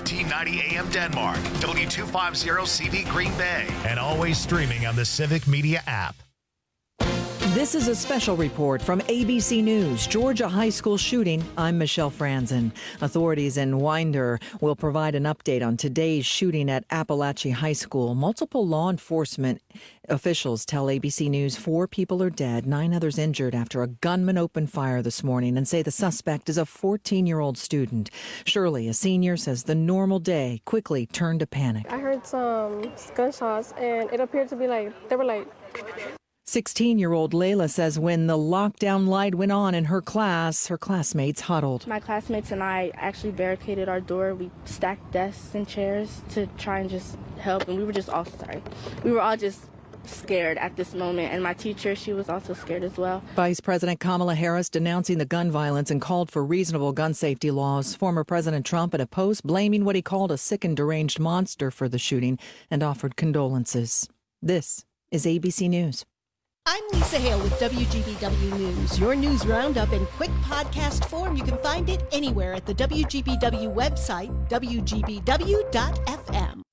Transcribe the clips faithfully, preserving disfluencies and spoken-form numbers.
fifteen ninety A M Denmark, W two fifty C V Green Bay, and always streaming on the Civic Media app. This is a special report from A B C News, Georgia high school shooting. I'm Michelle Franzen. Authorities in Winder will provide an update on today's shooting at Appalachia High School. Multiple law enforcement officials tell A B C News four people are dead, nine others injured after a gunman opened fire this morning, and say the suspect is a fourteen-year-old student. Shirley, a senior, says the normal day quickly turned to panic. I heard some gunshots, and it appeared to be like, they were like... sixteen-year-old Layla says when the lockdown light went on in her class, her classmates huddled. My classmates and I actually barricaded our door. We stacked desks and chairs to try and just help, and we were just all sorry. We were all just scared at this moment, and my teacher, she was also scared as well. Vice President Kamala Harris denouncing the gun violence and called for reasonable gun safety laws. Former President Trump in a post blaming what he called a sick and deranged monster for the shooting and offered condolences. This is A B C News. I'm Lisa Hale with W G B W News. Your news roundup in quick podcast form. You can find it anywhere at the W G B W website, W G B W dot F M.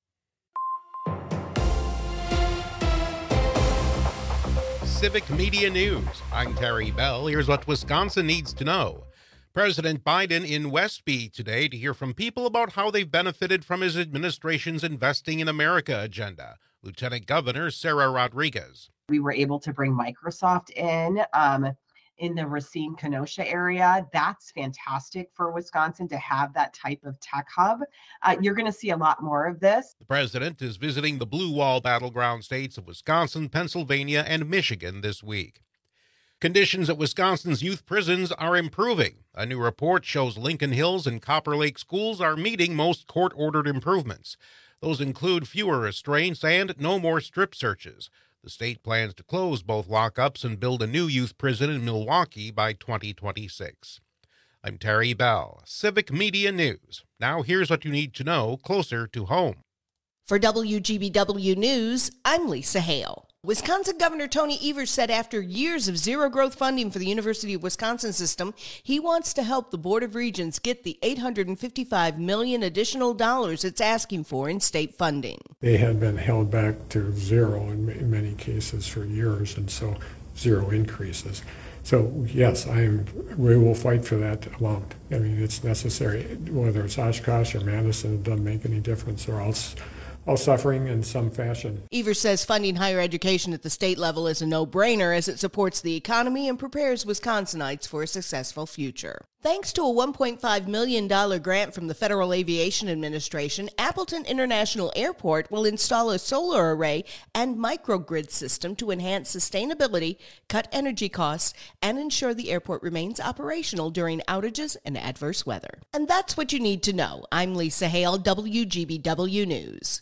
Civic Media News. I'm Terry Bell. Here's what Wisconsin needs to know. President Biden in Westby today to hear from people about how they've benefited from his administration's Investing in America agenda. Lieutenant Governor Sarah Rodriguez. We were able to bring Microsoft in um, in the Racine, Kenosha area. That's fantastic for Wisconsin to have that type of tech hub. Uh, you're going to see a lot more of this. The president is visiting the Blue Wall battleground states of Wisconsin, Pennsylvania, and Michigan this week. Conditions at Wisconsin's youth prisons are improving. A new report shows Lincoln Hills and Copper Lake schools are meeting most court-ordered improvements. Those include fewer restraints and no more strip searches. The state plans to close both lockups and build a new youth prison in Milwaukee by twenty twenty-six. I'm Terry Bell, Civic Media News. Now here's what you need to know closer to home. For W G B W News, I'm Lisa Hale. Wisconsin Governor Tony Evers said after years of zero-growth funding for the University of Wisconsin system, he wants to help the Board of Regents get the eight hundred fifty-five million dollars additional dollars it's asking for in state funding. They had been held back to zero in many cases for years, and so zero increases. So, yes, I am. We will fight for that amount. I mean, it's necessary. Whether it's Oshkosh or Madison, it doesn't make any difference. They're all all suffering in some fashion. Evers says funding higher education at the state level is a no-brainer as it supports the economy and prepares Wisconsinites for a successful future. Thanks to a one point five million dollars grant from the Federal Aviation Administration, Appleton International Airport will install a solar array and microgrid system to enhance sustainability, cut energy costs, and ensure the airport remains operational during outages and adverse weather. And that's what you need to know. I'm Lisa Hale, W G B W News.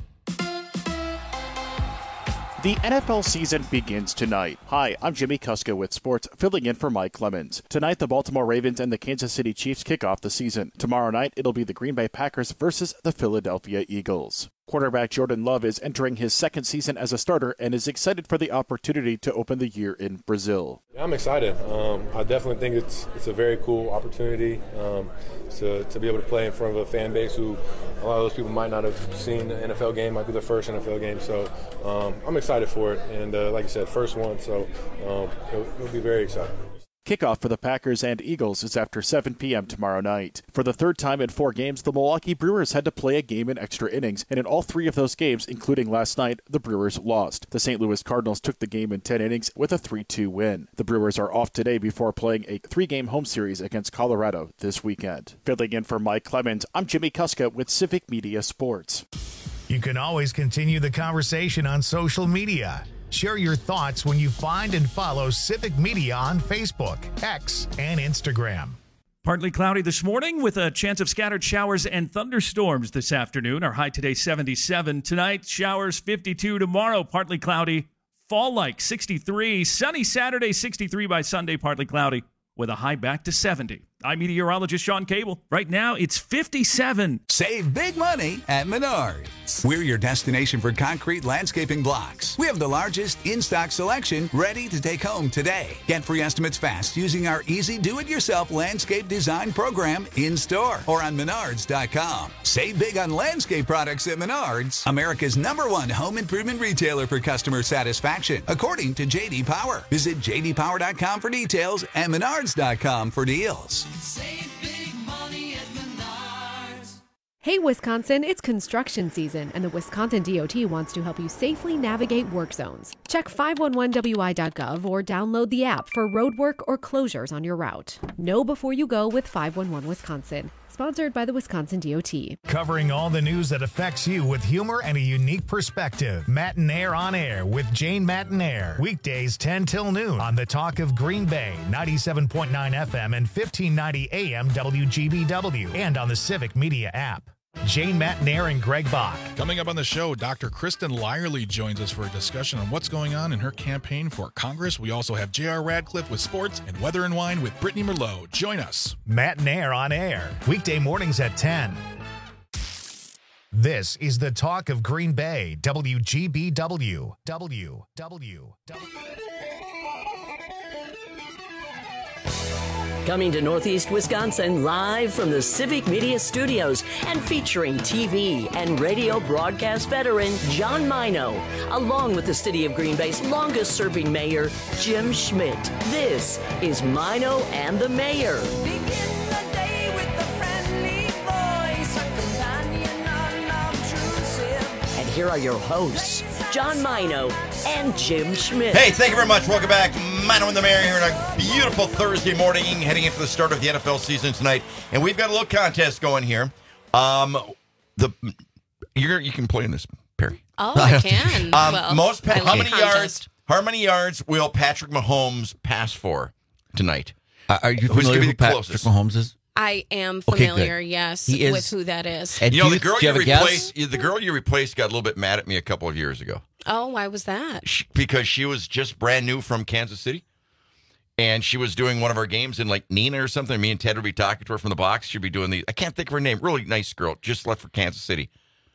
The N F L season begins tonight. Hi, I'm Jimmy Kuska with sports, filling in for Mike Clemens. Tonight, the Baltimore Ravens and the Kansas City Chiefs kick off the season. Tomorrow night, it'll be the Green Bay Packers versus the Philadelphia Eagles. Quarterback Jordan Love is entering his second season as a starter and is excited for the opportunity to open the year in Brazil. Yeah, I'm excited. Um, I definitely think it's it's a very cool opportunity um, to, to be able to play in front of a fan base who a lot of those people might not have seen the N F L game, might be their first N F L game. So um, I'm excited for it. And uh, like I said, first one, so um, it'll, it'll be very exciting. Kickoff for the Packers and Eagles is after seven p.m. tomorrow night. For the third time in four games, the Milwaukee Brewers had to play a game in extra innings, and in all three of those games, including last night, the Brewers lost. The Saint Louis Cardinals took the game in ten innings with a three two win. The Brewers are off today before playing a three-game home series against Colorado this weekend. Filling in for Mike Clemens, I'm Jimmy Kuska with Civic Media Sports. You can always continue the conversation on social media. Share your thoughts when you find and follow Civic Media on Facebook, X, and Instagram. Partly cloudy this morning with a chance of scattered showers and thunderstorms this afternoon. Our high today seventy-seven. Tonight, showers fifty-two. Tomorrow, partly cloudy. Fall-like sixty-three. Sunny Saturday, sixty-three by Sunday, partly cloudy with a high back to seventy. I'm meteorologist Sean Cable. Right now, it's fifty-seven. Save big money at Menards. We're your destination for concrete landscaping blocks. We have the largest in-stock selection ready to take home today. Get free estimates fast using our easy do-it-yourself landscape design program in-store or on menards dot com. Save big on landscape products at Menards, America's number one home improvement retailer for customer satisfaction, according to J D Power. Visit j d power dot com for details and menards dot com for deals. Save big money at Menards. Hey, Wisconsin, it's construction season, and the Wisconsin D O T wants to help you safely navigate work zones. Check five one one w i dot gov or download the app for road work or closures on your route. Know before you go with five one one Wisconsin. Sponsored by the Wisconsin D O T. Covering all the news that affects you with humor and a unique perspective. Mattinaire on Air with Jane Mattinaire. Weekdays ten till noon on the Talk of Green Bay, ninety-seven point nine F M and fifteen ninety A M W G B W, and on the Civic Media app. Jane Mattinaire and Greg Bach. Coming up on the show, Doctor Kristen Lyerly joins us for a discussion on what's going on in her campaign for Congress. We also have J R Radcliffe with sports and Weather and Wine with Brittany Merlot. Join us. Mattinaire on Air, weekday mornings at ten. This is the Talk of Green Bay, W G B W. W, W, W. Coming to Northeast Wisconsin live from the Civic Media Studios and featuring T V and radio broadcast veteran John Mino, along with the City of Green Bay's longest-serving mayor, Jim Schmidt. This is Mino and the Mayor. Begin the day with a friendly voice, a companion unobtrusive. And here are your hosts, John Mino and Jim Schmidt. Hey, thank you very much. Welcome back. Mino and the Mayor here on a beautiful Thursday morning, heading into the start of the N F L season tonight. And we've got a little contest going here. Um, the you're, You can play in this, Perry. Oh, I can. um, well, most pa- I how like many contest. yards? How many yards will Patrick Mahomes pass for tonight? Uh, are you Who's familiar gonna be with the Patrick closest? Mahomes is? I am Okay, familiar, good. yes, He is- with who that is. And You know, do the girl do you, you have a guess? replaced, the girl you replaced got a little bit mad at me a couple of years ago. Oh, why was that? She, because she was just brand new from Kansas City. And she was doing one of our games in like Nina or something. Me and Ted would be talking to her from the box. She'd be doing the, I can't think of her name. Really nice girl. Just left for Kansas City.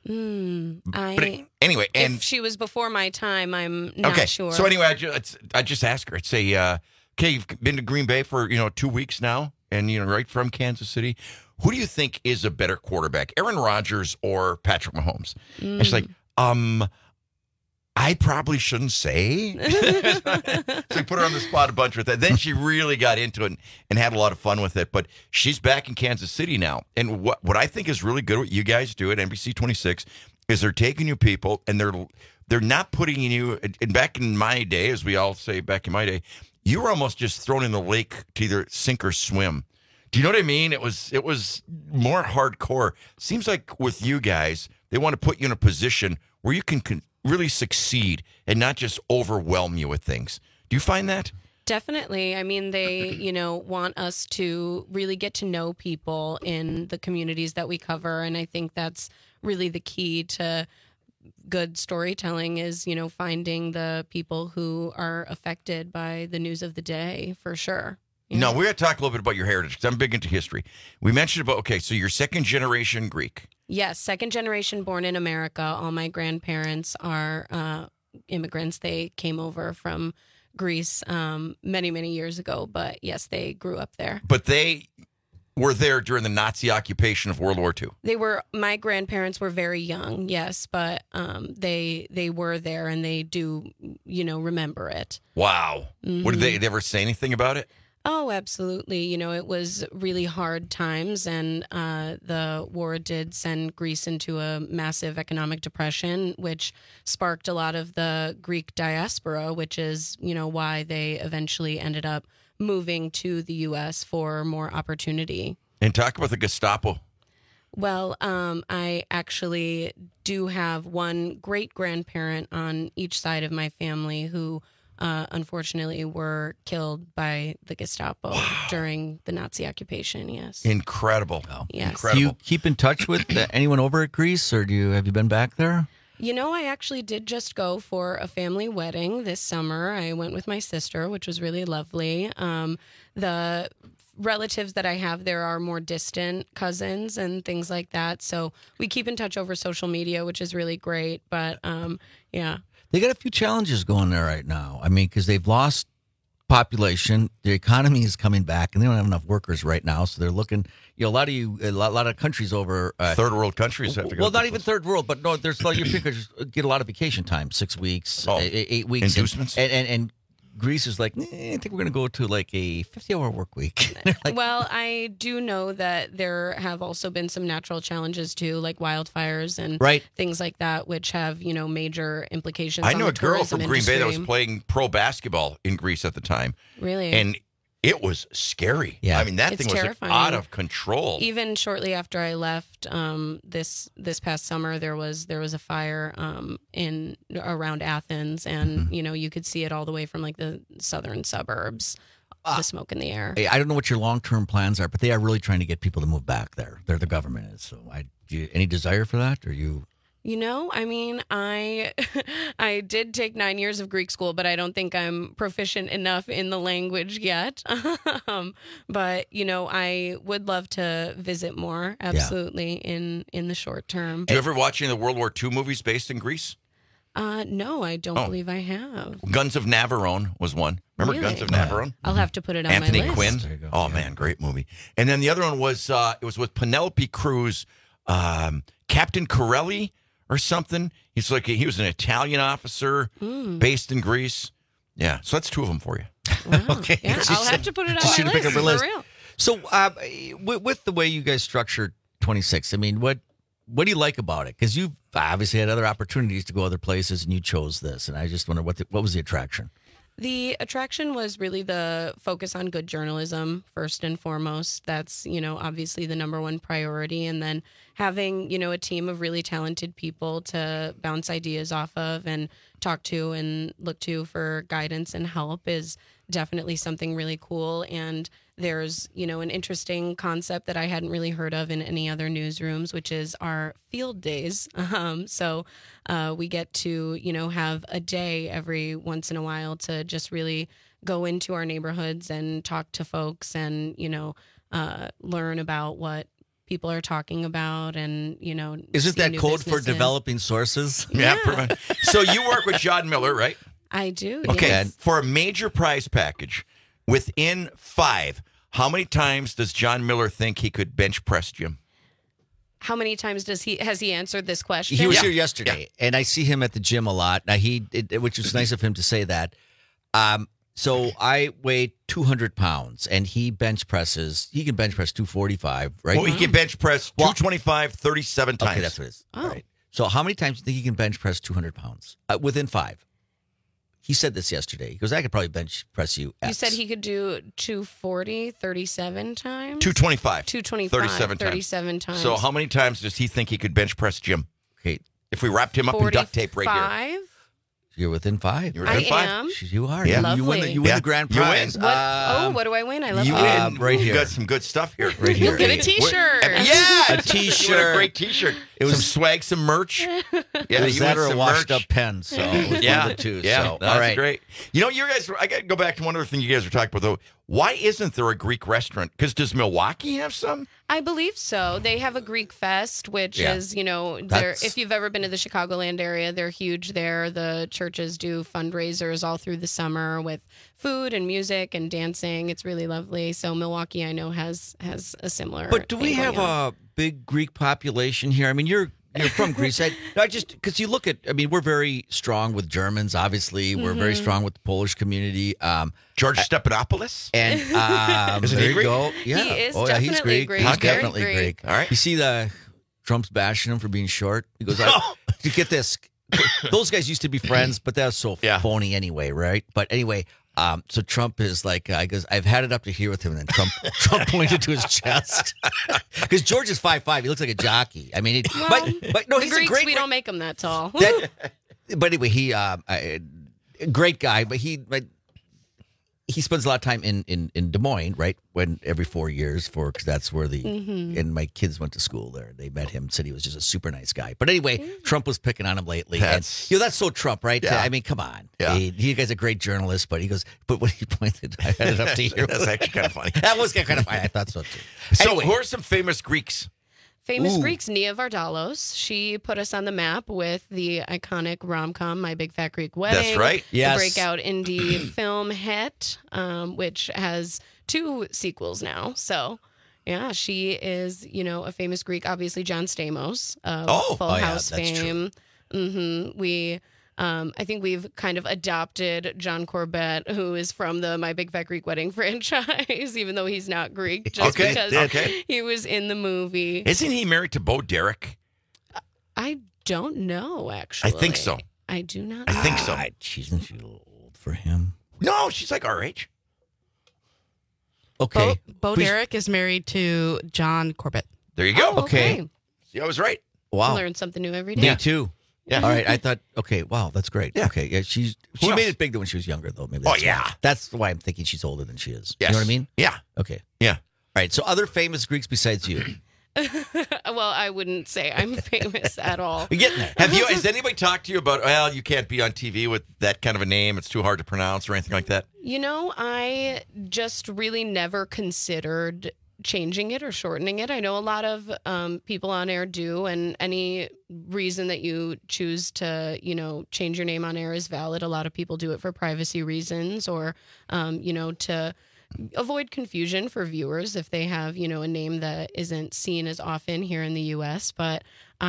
Mm, I, But it- anyway, and if she was before my time, I'm not okay. sure. So anyway, I just, I just asked her. I'd say, uh, okay, you've been to Green Bay for, you know, two weeks now. And, you know, right from Kansas City. Who do you think is a better quarterback, Aaron Rodgers or Patrick Mahomes? Mm. And she's like, um, I probably shouldn't say. So we put her on the spot a bunch with that. Then she really got into it and, and had a lot of fun with it. But she's back in Kansas City now. And what, what I think is really good, what you guys do at N B C twenty-six, is they're taking you people and they're they're not putting you, and back in my day, as we all say back in my day, you were almost just thrown in the lake to either sink or swim. Do you know what I mean? It was it was more hardcore. Seems like with you guys, they want to put you in a position where you can con- really succeed and not just overwhelm you with things. Do you find that? Definitely. I mean, they, you know, want us to really get to know people in the communities that we cover. And I think that's really the key to good storytelling is, you know, finding the people who are affected by the news of the day, for sure. You No, know? we're going to talk a little bit about your heritage because I'm big into history. We mentioned about, okay, so you're second generation Greek. Yes, second generation born in America. All my grandparents are uh, immigrants. They came over from Greece um, many, many years ago. But yes, they grew up there. But they were there during the Nazi occupation of World War Two. They were, my grandparents were very young, yes, but um, they they were there and they do, you know, remember it. Wow. Mhm. What did they, they ever say anything about it? Oh, absolutely. You know, it was really hard times, and uh, the war did send Greece into a massive economic depression, which sparked a lot of the Greek diaspora, which is, you know, why they eventually ended up moving to the U S for more opportunity. And talk about the Gestapo. Well, um, I actually do have one great grandparent on each side of my family who Uh, unfortunately, were killed by the Gestapo wow. during the Nazi occupation. Yes, incredible. Wow. Yes. Incredible. Do you keep in touch with uh, anyone over at Greece, or do you have you been back there? You know, I actually did just go for a family wedding this summer. I went with my sister, which was really lovely. Um, the relatives that I have there are more distant cousins and things like that. So we keep in touch over social media, which is really great. But um, yeah. They got a few challenges going there right now. I mean, because they've lost population, the economy is coming back, and they don't have enough workers right now. So they're looking, you know, a lot of you, a lot, a lot of countries over uh, third world countries have to go. Well, not even third world, but no, there's like European countries get a lot of vacation time, six weeks, oh, eight, eight weeks, inducements, and and, and Greece is like, eh, I think we're going to go to like a fifty-hour work week. like, well, I do know that there have also been some natural challenges too, like wildfires and right. things like that, which have, you know, major implications. I on know the a girl from tourism Green Bay that was industry. playing pro basketball in Greece at the time. Really? And it was scary. Yeah. I mean, that It's thing was terrifying. out of control. Even shortly after I left um, this this past summer, there was there was a fire um, in around Athens, and Mm-hmm. you know you could see it all the way from like the southern suburbs, the smoke in the air. Hey, I don't know what your long term plans are, but they are really trying to get people to move back there. They're the government is. So, I do you, any desire for that, or you? You know, I mean, I I did take nine years of Greek school, but I don't think I'm proficient enough in the language yet. um, but you know, I would love to visit more, absolutely, yeah. in in the short term. Do you ever watch any of the World War Two movies based in Greece? Uh, no, I don't Oh. believe I have. Guns of Navarone was one. Remember Really? Guns of Navarone? I'll have to put it on Anthony my list. Quinn. There you go. Oh man, great movie. And then the other one was uh, it was with Penelope Cruz, um, Captain Corelli or something. He's like he was an Italian officer Mm. based in Greece. Yeah, so that's two of them for you. okay, Yeah, I'll have to put it on She my should pick list, up her list. for real. So, uh, with, with the way you guys structure twenty-six, I mean, what what do you like about it? Because you've obviously had other opportunities to go other places, and you chose this. And I just wonder what the, what was the attraction? The attraction was really the focus on good journalism, first and foremost. That's, you know, obviously the number one priority. And then having, you know, a team of really talented people to bounce ideas off of and talk to and look to for guidance and help is definitely something really cool. And there's, you know, an interesting concept that I hadn't really heard of in any other newsrooms, which is our field days. Um, so uh, we get to, you know, have a day every once in a while to just really go into our neighborhoods and talk to folks and, you know, uh, learn about what people are talking about and, you know, Isn't see that new code for businesses. developing sources? Yeah. pretty much. So you work with John Miller, right? I do. Okay, yes. for a major prize package, within five, how many times does John Miller think he could bench press Jim? How many times does he has he answered this question? He was here yesterday, and I see him at the gym a lot. Now he, it, which was nice of him to say that. Um, so I weigh two hundred pounds, and he bench presses. He can bench press two forty-five, right? Well, he can bench press two twenty-five thirty-seven times. Okay, that's what it is. Oh. All right. So how many times do you think he can bench press two hundred pounds uh, within five? He said this yesterday. He goes, I could probably bench press you. You X. said he could do two forty, thirty-seven times? two twenty-five. two twenty-five, thirty-seven times. thirty-seven times. So how many times does he think he could bench press Jim? Okay. If we wrapped him up in duct tape right here. Five? You're within five. You're within I five. am. You are. Yeah. You win the, you win Yeah. the grand You win. prize. What? Um, oh, what do I win? I love You that. win. right We've here. got some good stuff here. Right here. You'll get a t-shirt. Yeah. A You t-shirt. win a great t-shirt. It was some swag, some merch. Yeah, it was you that win or a some washed merch. up pen. So it was yeah, one of the two. yeah, So, that's all right. great. You know, you guys. I got to go back to one other thing you guys were talking about though. Why isn't there a Greek restaurant? Because does Milwaukee have some? I believe so. They have a Greek Fest, which Yeah. is, you know, they're, That's- if you've ever been to the Chicagoland area, they're huge there. The churches do fundraisers all through the summer with food and music and dancing. It's really lovely. So Milwaukee, I know, has has a similar. But do we thing have going on. a big Greek population here? I mean, you're you're from Greece. I, I just because you look at, I mean, we're very strong with Germans. Obviously, we're very Mhm. strong with the Polish community. Um, George Stephanopoulos, and um, Isn't there he you Greek? go. Yeah, He is oh yeah, he's definitely Greek. Greek. He's Very definitely Greek. Greek. All right. You see the Trump's bashing him for being short. He goes, I, you get this. Those guys used to be friends, but that's so Yeah. phony anyway, right? But anyway, um, so Trump is like, uh, I goes, I've had it up to here with him, and then Trump Trump pointed to his chest because George is five five. He looks like a jockey. I mean, it, Well, but but no, the he's Greeks, a great. we don't make them that tall. That, but anyway, he, um, I, great guy, but he, but he spends a lot of time in, in, in Des Moines, right? When every four years for because that's where the Mhm. and my kids went to school there. They met him, said he was just a super nice guy. But anyway, Trump was picking on him lately. That's- and, you know, that's so Trump, right? Yeah. I mean, come on. Yeah. He, he guy's a great journalist, but he goes, but when he pointed, I had it up to you. That's actually kind of funny. That was kind of funny. I thought so too. So, Anyway. who are some famous Greeks? Famous Ooh. Greeks, Nia Vardalos. She put us on the map with the iconic rom-com My Big Fat Greek Wedding. That's right. Yes. The breakout indie film hit, um, which has two sequels now. So, yeah, she is, you know, a famous Greek. Obviously, John Stamos of Oh. Full Oh, yeah, House that's fame. hmm We... Um, I think we've kind of adopted John Corbett, who is from the My Big Fat Greek Wedding franchise, even though he's not Greek, just Okay, because okay. he was in the movie. Isn't he married to Bo Derek? I don't know, actually. I think so. I do not I know. think so. Ah, she's not she a little old for him. No, she's like our age. Okay. Bo, Bo Please- Derek is married to John Corbett. There you go. Oh, okay. Okay. See, I was right. Wow. Learn something new every day. Me too. Yeah. All right. I thought, okay, wow, that's great. Yeah. Okay. Yeah, she's she Who made else? it big when she was younger, though. Maybe Oh, that's yeah. why. That's why I'm thinking she's older than she is. Yes. You know what I mean? Yeah. Okay. Yeah. All right. So other famous Greeks besides you. Well, I wouldn't say I'm famous at all. We're getting there. Have you? Has anybody talked to you about? Well, you can't be on T V with that kind of a name. It's too hard to pronounce or anything like that. You know, I just really never considered changing it or shortening it. I know a lot of um, people on air do, and any reason that you choose to, you know, change your name on air is valid. A lot of people do it for privacy reasons or, um, you know, to avoid confusion for viewers if they have, you know, a name that isn't seen as often here in the U S. But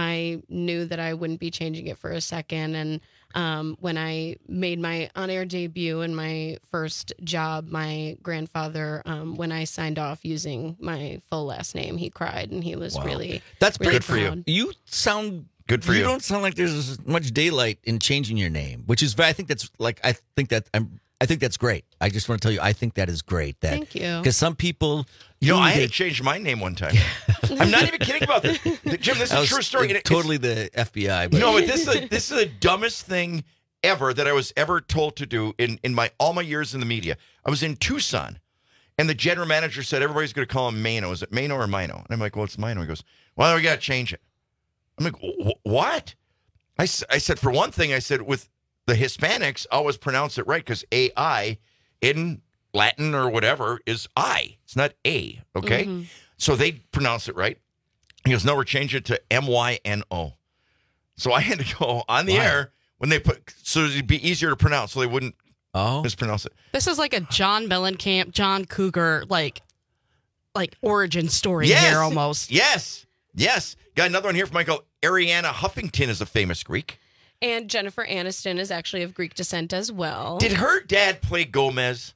I knew that I wouldn't be changing it for a second. And um, when I made my on-air debut and my first job, my grandfather, um, when I signed off using my full last name, he cried and he was Wow. really That's really good for you. proud. You sound Good for you. you. don't sound like there's as much daylight in changing your name, which is. I think that's like. I think that I'm. I think that's great. I just want to tell you, I think that is great. That, Thank you. Because some people, You know, do I had they- to change my name one time. I'm not even kidding about this, Jim. This is that a was, true story. uh, and it- totally the F B I. It's, But no, but this is a, this is the dumbest thing ever that I was ever told to do in in my all my years in the media. I was in Tucson, and the general manager said everybody's going to call him Mano. Is it Mano or Mino? And I'm like, well, it's Mino. He goes, well, we got to change it. I'm like, "Wh- what? I, s- I said, for one thing, I said with the Hispanics, always pronounce it right because A I in Latin or whatever is I. It's not A. Okay, Mhm. so they pronounce it right. He goes, no, we're changing it to M Y N O. So I had to go on the Why? air when they put so it'd be easier to pronounce, so they wouldn't oh, mispronounce it. This is like a John Mellencamp, John Cougar, like, like origin story Yes. here almost. Yes, yes. Got another one here from Michael. Ariana Huffington is a famous Greek. And Jennifer Aniston is actually of Greek descent as well. Did her dad play Gomez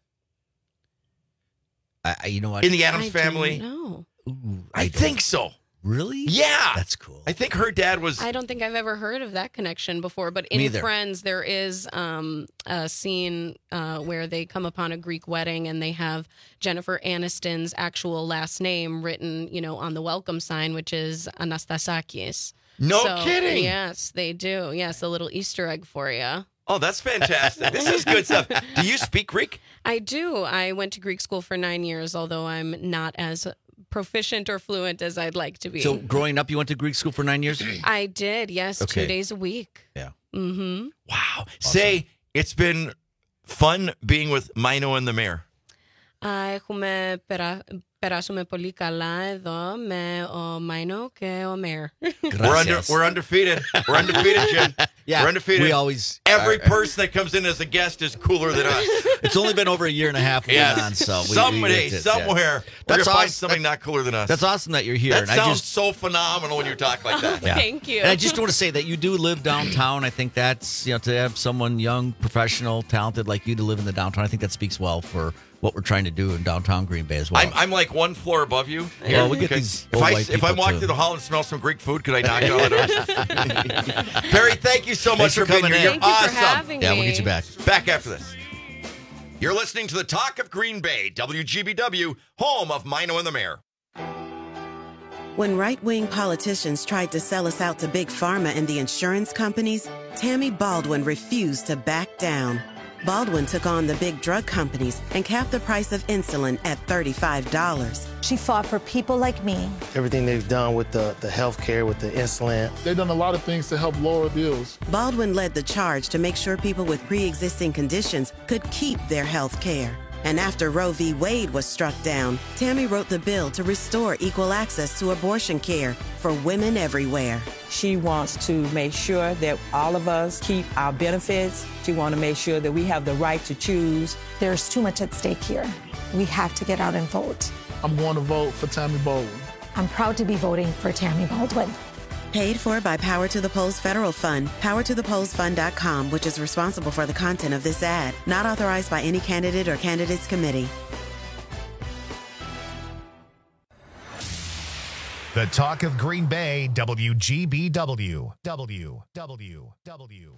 I, I- you know what? in the Addams I Family? No, Ooh, I, don't- think so. Really? Yeah, That's cool. I think her dad was. I don't think I've ever heard of that connection before. But in Neither. Friends, there is um, a scene uh, where they come upon a Greek wedding and they have Jennifer Aniston's actual last name written, you know, on the welcome sign, which is Anastasakis. No So, kidding. Yes, they do. Yes, a little Easter egg for you. Oh, that's fantastic. This is good stuff. Do you speak Greek? I do. I went to Greek school for nine years, although I'm not as proficient or fluent as I'd like to be. So growing up, you went to Greek school for nine years? I did, yes, Okay. two days a week. Yeah. Mm-hmm. Wow. Say it's been fun being with Mino and the mayor. Α, έχουμε περά... περάσουμε πολύ καλά εδώ με ο Μάινο και ο Mayor. We're under, we're undefeated. We're undefeated, Jim. Yeah, we're undefeated. we always- Every uh, person that comes in as a guest is cooler than us. It's only been over a year and a half we've Yes. been on, so we, Somebody, we did, yeah. somewhere, we're That's gonna find awesome. something not cooler than us. That's awesome that you're here. That and I sounds just, so phenomenal when you talk like that. Yeah. Thank you. And I just want to say that you do live downtown. I think that's, you know, to have someone young, professional, talented like you to live in the downtown, I think that speaks well for what we're trying to do in downtown Green Bay as well. I'm, I'm like one floor above you. Well, we get these If old I white if I people, walk too. through the hall and smell some Greek food, could I knock on the door? Perry, thank you so much Thanks for being coming here. in. You're Thank you awesome. for having yeah, me. we'll get you back. Back after this. You're listening to the Talk of Green Bay, W G B W, home of Mino and the Mayor. When right-wing politicians tried to sell us out to Big Pharma and the insurance companies, Tammy Baldwin refused to back down. Baldwin took on the big drug companies and capped the price of insulin at thirty-five dollars. She fought for people like me. Everything they've done with the, the health care, with the insulin. They've done a lot of things to help lower bills. Baldwin led the charge to make sure people with pre-existing conditions could keep their health care. And after Roe v. Wade was struck down, Tammy wrote the bill to restore equal access to abortion care for women everywhere. She wants to make sure that all of us keep our benefits. She wants to make sure that we have the right to choose. There's too much at stake here. We have to get out and vote. I'm going to vote for Tammy Baldwin. I'm proud to be voting for Tammy Baldwin. Paid for by Power to the Polls Federal Fund, power to the polls fund dot com, which is responsible for the content of this ad. Not authorized by any candidate or candidates committee. The Talk of Green Bay, W G B W. W, W, W.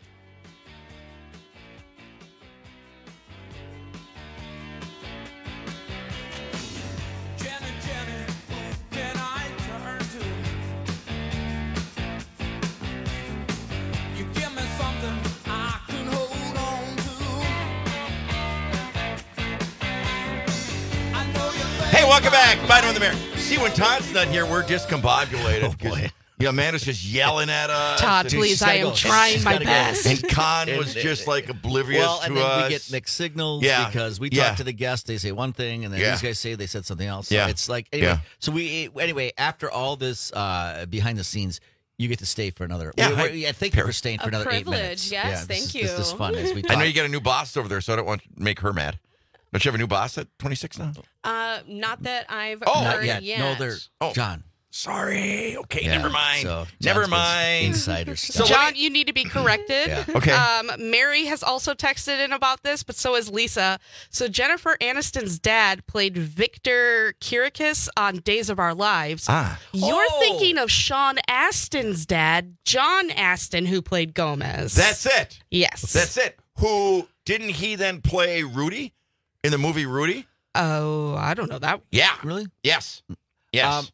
Hey, welcome back. Biden on the Mayor. See, when Todd's not here, we're discombobulated. Oh, boy. Yeah, Amanda's just yelling at us. Todd, please, I am trying my best. And Con was just like oblivious well, to and then us. we get mixed signals Yeah. because we Yeah. talk to the guests, they say one thing, and then Yeah. these guys say they said something else. So Yeah. it's like, anyway, Yeah. so we, anyway, after all this uh, behind the scenes, you get to stay for another. Yeah, we- hi. we- yeah thank you for staying for A another eight privilege, minutes. yes, yeah, thank this, you. This is fun as we talk. I know you got a new boss over there, so I don't want to make her mad. Don't you have a new boss at twenty-six now? Uh, not that I've Oh, heard Not yet. yet. No, they're Oh. John. Sorry. Okay, Yeah, never mind. so never John's got mind. insider stuff. John, you need to be corrected. Yeah. Okay. Um, Mary has also texted in about this, but so has Lisa. So Jennifer Aniston's dad played Victor Kiriakis on Days of Our Lives. Ah. You're Oh. thinking of Sean Astin's dad, John Astin, who played Gomez. That's it. Yes. That's it. Who didn't he then play Rudy in the movie Rudy? Oh, I don't know that. Yeah. Really? Yes. Yes. Um,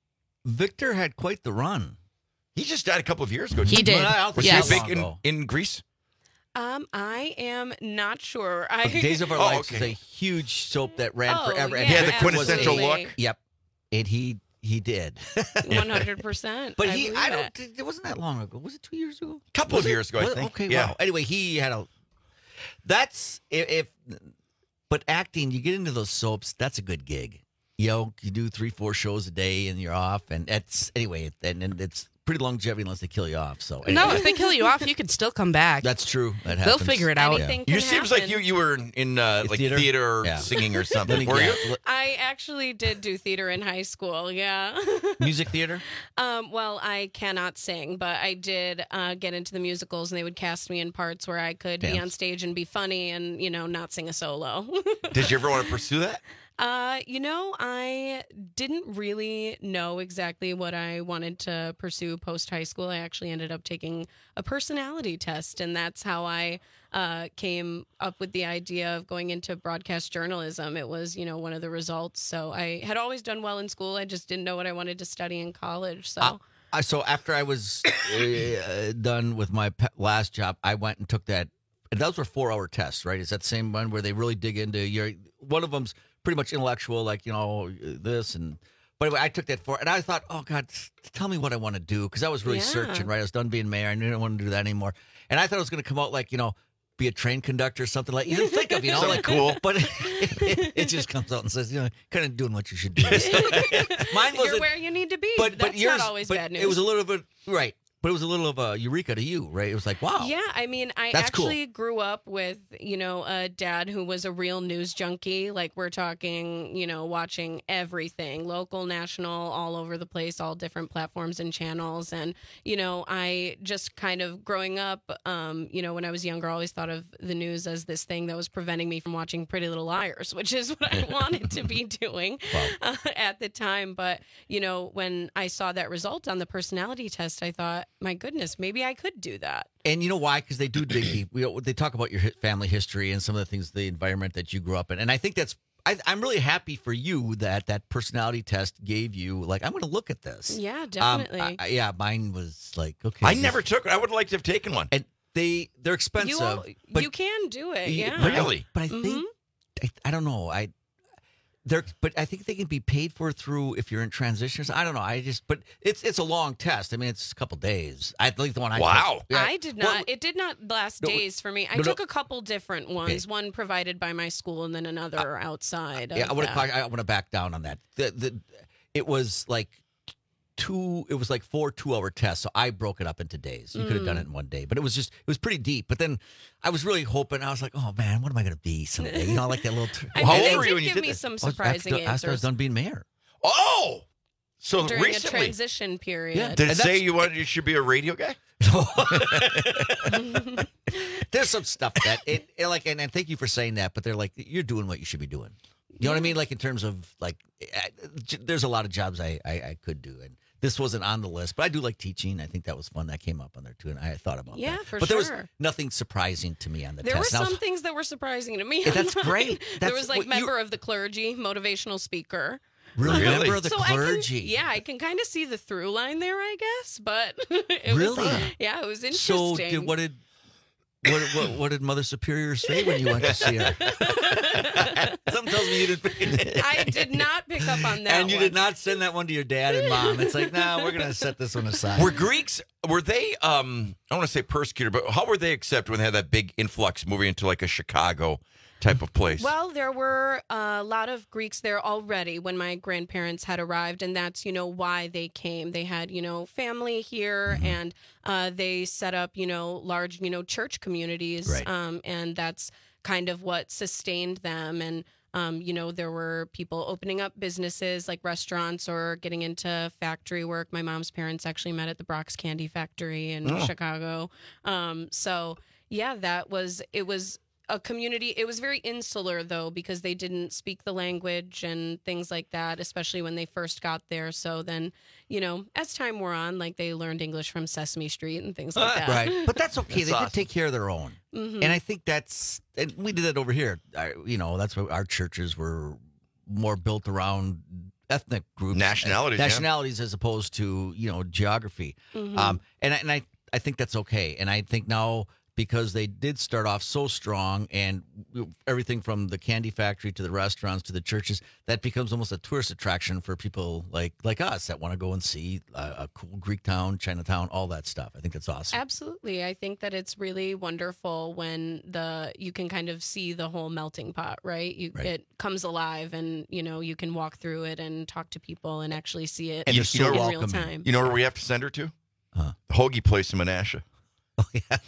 Victor had quite the run. he just died a couple of years ago. He did. Well, I don't Was think Yes. he that big in, long ago. in Greece? Um, I am not sure. I Okay, Days of Our Oh, Lives okay. is a huge soap that ran Oh, forever. yeah, He had the Victor was quintessential a- look. Yep. And he he did. one hundred percent. But he, believe I it. don't. It wasn't that long ago. Was it two years ago? Couple Was of it? years ago, I Was it? think. Okay, Yeah. wow. Anyway, he had a. That's if, if. But acting, you get into those soaps. That's a good gig. You know, you do three, four shows a day, and you're off. And it's anyway, and, and it's pretty longevity unless they kill you off. So anyway. No, if they kill you off, you can still come back. That's true. That They'll happens. figure it out. Anything You can seems like happen. you you were in, in uh, like Theater? theater, or Yeah. singing or Let something. me Were you? guess. I actually did do theater in high school. Yeah. Music theater. Um, well, I cannot sing, but I did uh, get into the musicals, and they would cast me in parts where I could be Dance. on stage and be funny, and you know, not sing a solo. Did you ever want to pursue that? Uh, you know, I didn't really know exactly what I wanted to pursue post high school. I actually ended up taking a personality test, and that's how I uh, came up with the idea of going into broadcast journalism. It was, you know, one of the results. So I had always done well in school. I just didn't know what I wanted to study in college. So. Uh, uh, so after I was uh, done with my pe- last job, I went and took that. And those were four-hour tests, right? Is that the same one where they really dig into your? One of them's pretty much intellectual, like you know this and. But anyway, I took that for, and I thought, oh God, s- tell me what I want to do because I was really Yeah. searching. Right, I was done being mayor. I didn't want to do that anymore, and I thought it was going to come out like you know. Be a train conductor or something like you didn't think of, you know, Something like cool. But it, it just comes out and says, you know, kind of doing what you should do. Mine You're wasn't, where you need to be. but That's but yours, not always but bad news. it was a little bit right, but it was a little of a eureka to you, right? It was like, wow, Yeah, I mean, I That's cool. actually grew up with, you know, a dad who was a real news junkie. Like, we're talking, you know, watching everything, local, national, all over the place, all different platforms and channels. And, you know, I just kind of growing up, um, you know, when I was younger, I always thought of the news as this thing that was preventing me from watching Pretty Little Liars, which is what I wanted to be doing uh, at the time. But, you know, when I saw that result on the personality test, I thought, my goodness, maybe I could do that. And you know why? Because they do dig deep. We, they talk about your hi- family history and some of the things, the environment that you grew up in. And I think that's, I, I'm really happy for you that that personality test gave you, like, I'm going to look at this. Yeah, Um, definitely. I- I- yeah, mine was like, okay. I this- never took it. I would like to have taken one. And they they're expensive. You, but you can do it, yeah. Really? But I think I, I don't know. I they're but I think they can be paid for through if you're in transition. I don't know. I just but it's it's a long test. I mean, it's a couple days. I think the one I Wow. took- yeah. I did not. Well, it did not last no, days for me. I no, no. took a couple different ones. One provided by my school, and then another outside. yeah, of I want to that. I want to back down on that. The, the it was like two. It was like four two-hour tests. So I broke it up into days. You could have Mm. done it in one day, but it was just it was pretty deep. But then I was really hoping. I was like, oh man, what am I going to be someday? You know, like that little. I How mean, they old were did you when you give did me this? some I was surprising after, after I was answers. done being mayor. Oh, so during recently. a transition period. Yeah. Did it And say that's- you wanted you should be a radio guy? There's some stuff that it, it like, and, and thank you for saying that. But they're like, you're doing what you should be doing. You know what I mean? Like in terms of like, I- j- there's a lot of jobs I, I I could do, and this wasn't on the list. But I do like teaching. I think that was fun. That came up on there too, and I thought about Yeah, that. for but there was sure. nothing surprising to me on the There were test. And I some was- things that were surprising to me. Yeah, that's on mine. great. there That's was like what you- member of the clergy, motivational speaker. Really? Member of the so clergy. I can, yeah, I can kind of see the through line there, I guess. But it Really? was, yeah, it was interesting. So did, what did what, what what did Mother Superior say when you went to see her? Something tells me you didn't. I did not pick up on that. And you one. did not send that one to your dad and mom. It's like, nah, we're gonna set this one aside. Were Greeks, were they, um, I don't want to say persecuted, but how were they accepted when they had that big influx moving into like a Chicago type of place? Well, there were a lot of Greeks there already when my grandparents had arrived, and that's, you know, why they came. They had, you know, family here, Mm-hmm. and uh, they set up, you know, large, you know, church communities, Right. um, and that's kind of what sustained them. And um, you know, there were people opening up businesses like restaurants or getting into factory work. My mom's parents actually met at the Brock's Candy Factory in Oh. Chicago. Um, so yeah, that was it was. a community. It was very insular, though, because they didn't speak the language and things like that, especially when they first got there. So then, you know, as time wore on, like they learned English from Sesame Street and things like that. Right, but that's okay. That's they awesome. did take care of their own, Mhm. and I think that's and we did that over here. I, you know, that's what our churches were more built around ethnic groups, Nationalities, yeah. nationalities, as opposed to you know geography. Mhm. Um, and I- and I I think that's okay. And I think now, because they did start off so strong, and everything from the candy factory to the restaurants to the churches, that becomes almost a tourist attraction for people like like us that want to go and see a, a cool Greek town, Chinatown, all that stuff. I think that's awesome. Absolutely. I think that it's really wonderful when the you can kind of see the whole melting pot, right? You Right. It comes alive, and you know you can walk through it and talk to people and actually see it And in you know, real time. You know where we have to send her to? The Hoagie place in Menasha. Oh, yeah.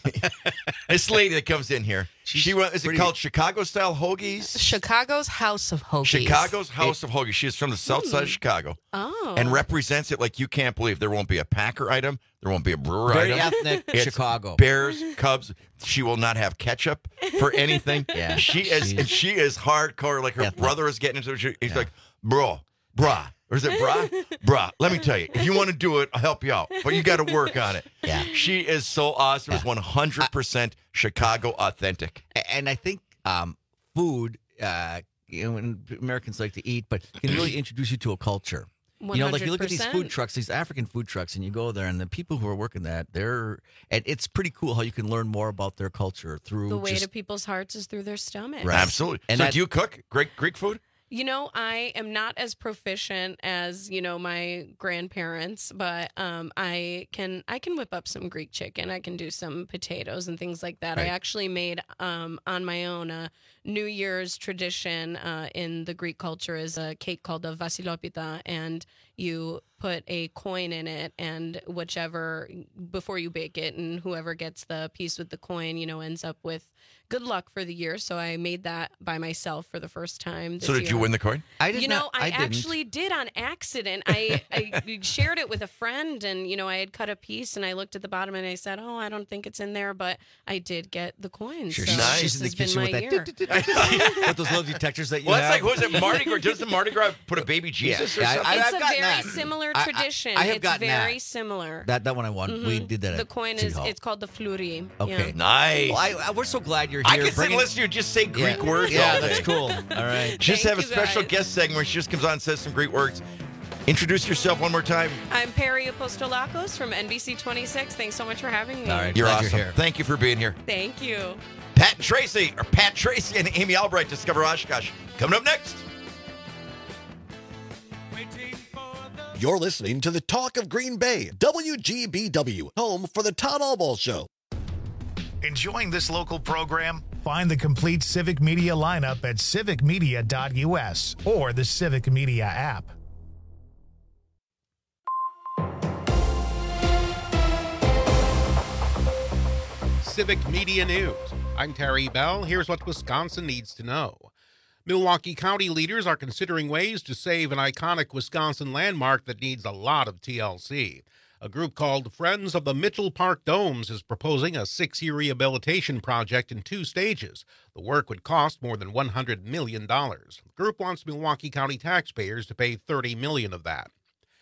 This lady that comes in here, she went, is it called Chicago style hoagies? Chicago's House of Hoagies. Chicago's House of Hoagies. She is from the south side of Chicago. Oh. And represents it like you can't believe. There won't be a Packer item. There won't be a Brewer Very item. ethnic It's Chicago. Bears, Cubs. She will not have ketchup for anything. Yeah, she is, and she is hardcore. Like her Ethnic. brother is getting into it. He's like, bro, brah. Or is it brah? Brah. Let me tell you, if you want to do it, I'll help you out. But you got to work on it. Yeah. She is so awesome. It's one hundred percent Chicago authentic. And I think um, food, uh, you know, when Americans like to eat, but can really introduce you to a culture. You know, like you look at these food one hundred percent. trucks, these African food trucks, and you go there, and the people who are working that, they're, and it's pretty cool how you can learn more about their culture through The way just, to people's hearts is through their stomachs. Right. Absolutely. And so that- do you cook Greek Greek food? You know, I am not as proficient as, you know, my grandparents, but um, I can I can whip up some Greek chicken. I can do some potatoes and things like that. I Right. actually made um, on my own a New Year's tradition uh, in the Greek culture is a cake called a vasilopita, and you put a coin in it, and whichever before you bake it, and whoever gets the piece with the coin, you know, ends up with good luck for the year. So I made that by myself for the first time. This So did year. you win the coin? I did You know, not- I, I didn't. actually did on accident. I, I shared it with a friend, and you know, I had cut a piece, and I looked at the bottom, and I said, "Oh, I don't think it's in there," but I did get the coin. Sure, so she's- this she's in the has been kitchen with my that year. with those little detectors that you Well, that's have. like, was it Mardi Gras? Doesn't Mardi Gras put a baby Jesus or Yeah, I- something? I- It's I've a gotten very that. similar I- I- tradition. I have it's gotten very that. similar. That that one I won. We Mhm. did that. The at coin City is Hall. it's called the flurry. Okay, Yeah. Nice. Well, I, I, we're so glad you're I here. can sit bringing- and listen to you just say Greek Yeah. words Yeah, all that's day. cool. All right. Just Thank have a you, special guys. guest segment where she just comes on and says some Greek words. Introduce yourself one more time. I'm Perry Apostolakos from N B C twenty-six. Thanks so much for having me. All right, you're awesome. You're Thank you for being here. Thank you. Pat and Tracy, or Pat Tracy and Amy Albright, Discover Oshkosh. Coming up next. You're listening to the Talk of Green Bay, W G B W, home for the Todd Albaugh Show. Enjoying this local program? Find the complete Civic Media lineup at civic media dot u s or the Civic Media app. Civic Media News. I'm Terry Bell. Here's what Wisconsin needs to know. Milwaukee County leaders are considering ways to save an iconic Wisconsin landmark that needs a lot of T L C. A group called Friends of the Mitchell Park Domes is proposing a six-year rehabilitation project in two stages. The work would cost more than one hundred million dollars. The group wants Milwaukee County taxpayers to pay thirty million dollars of that.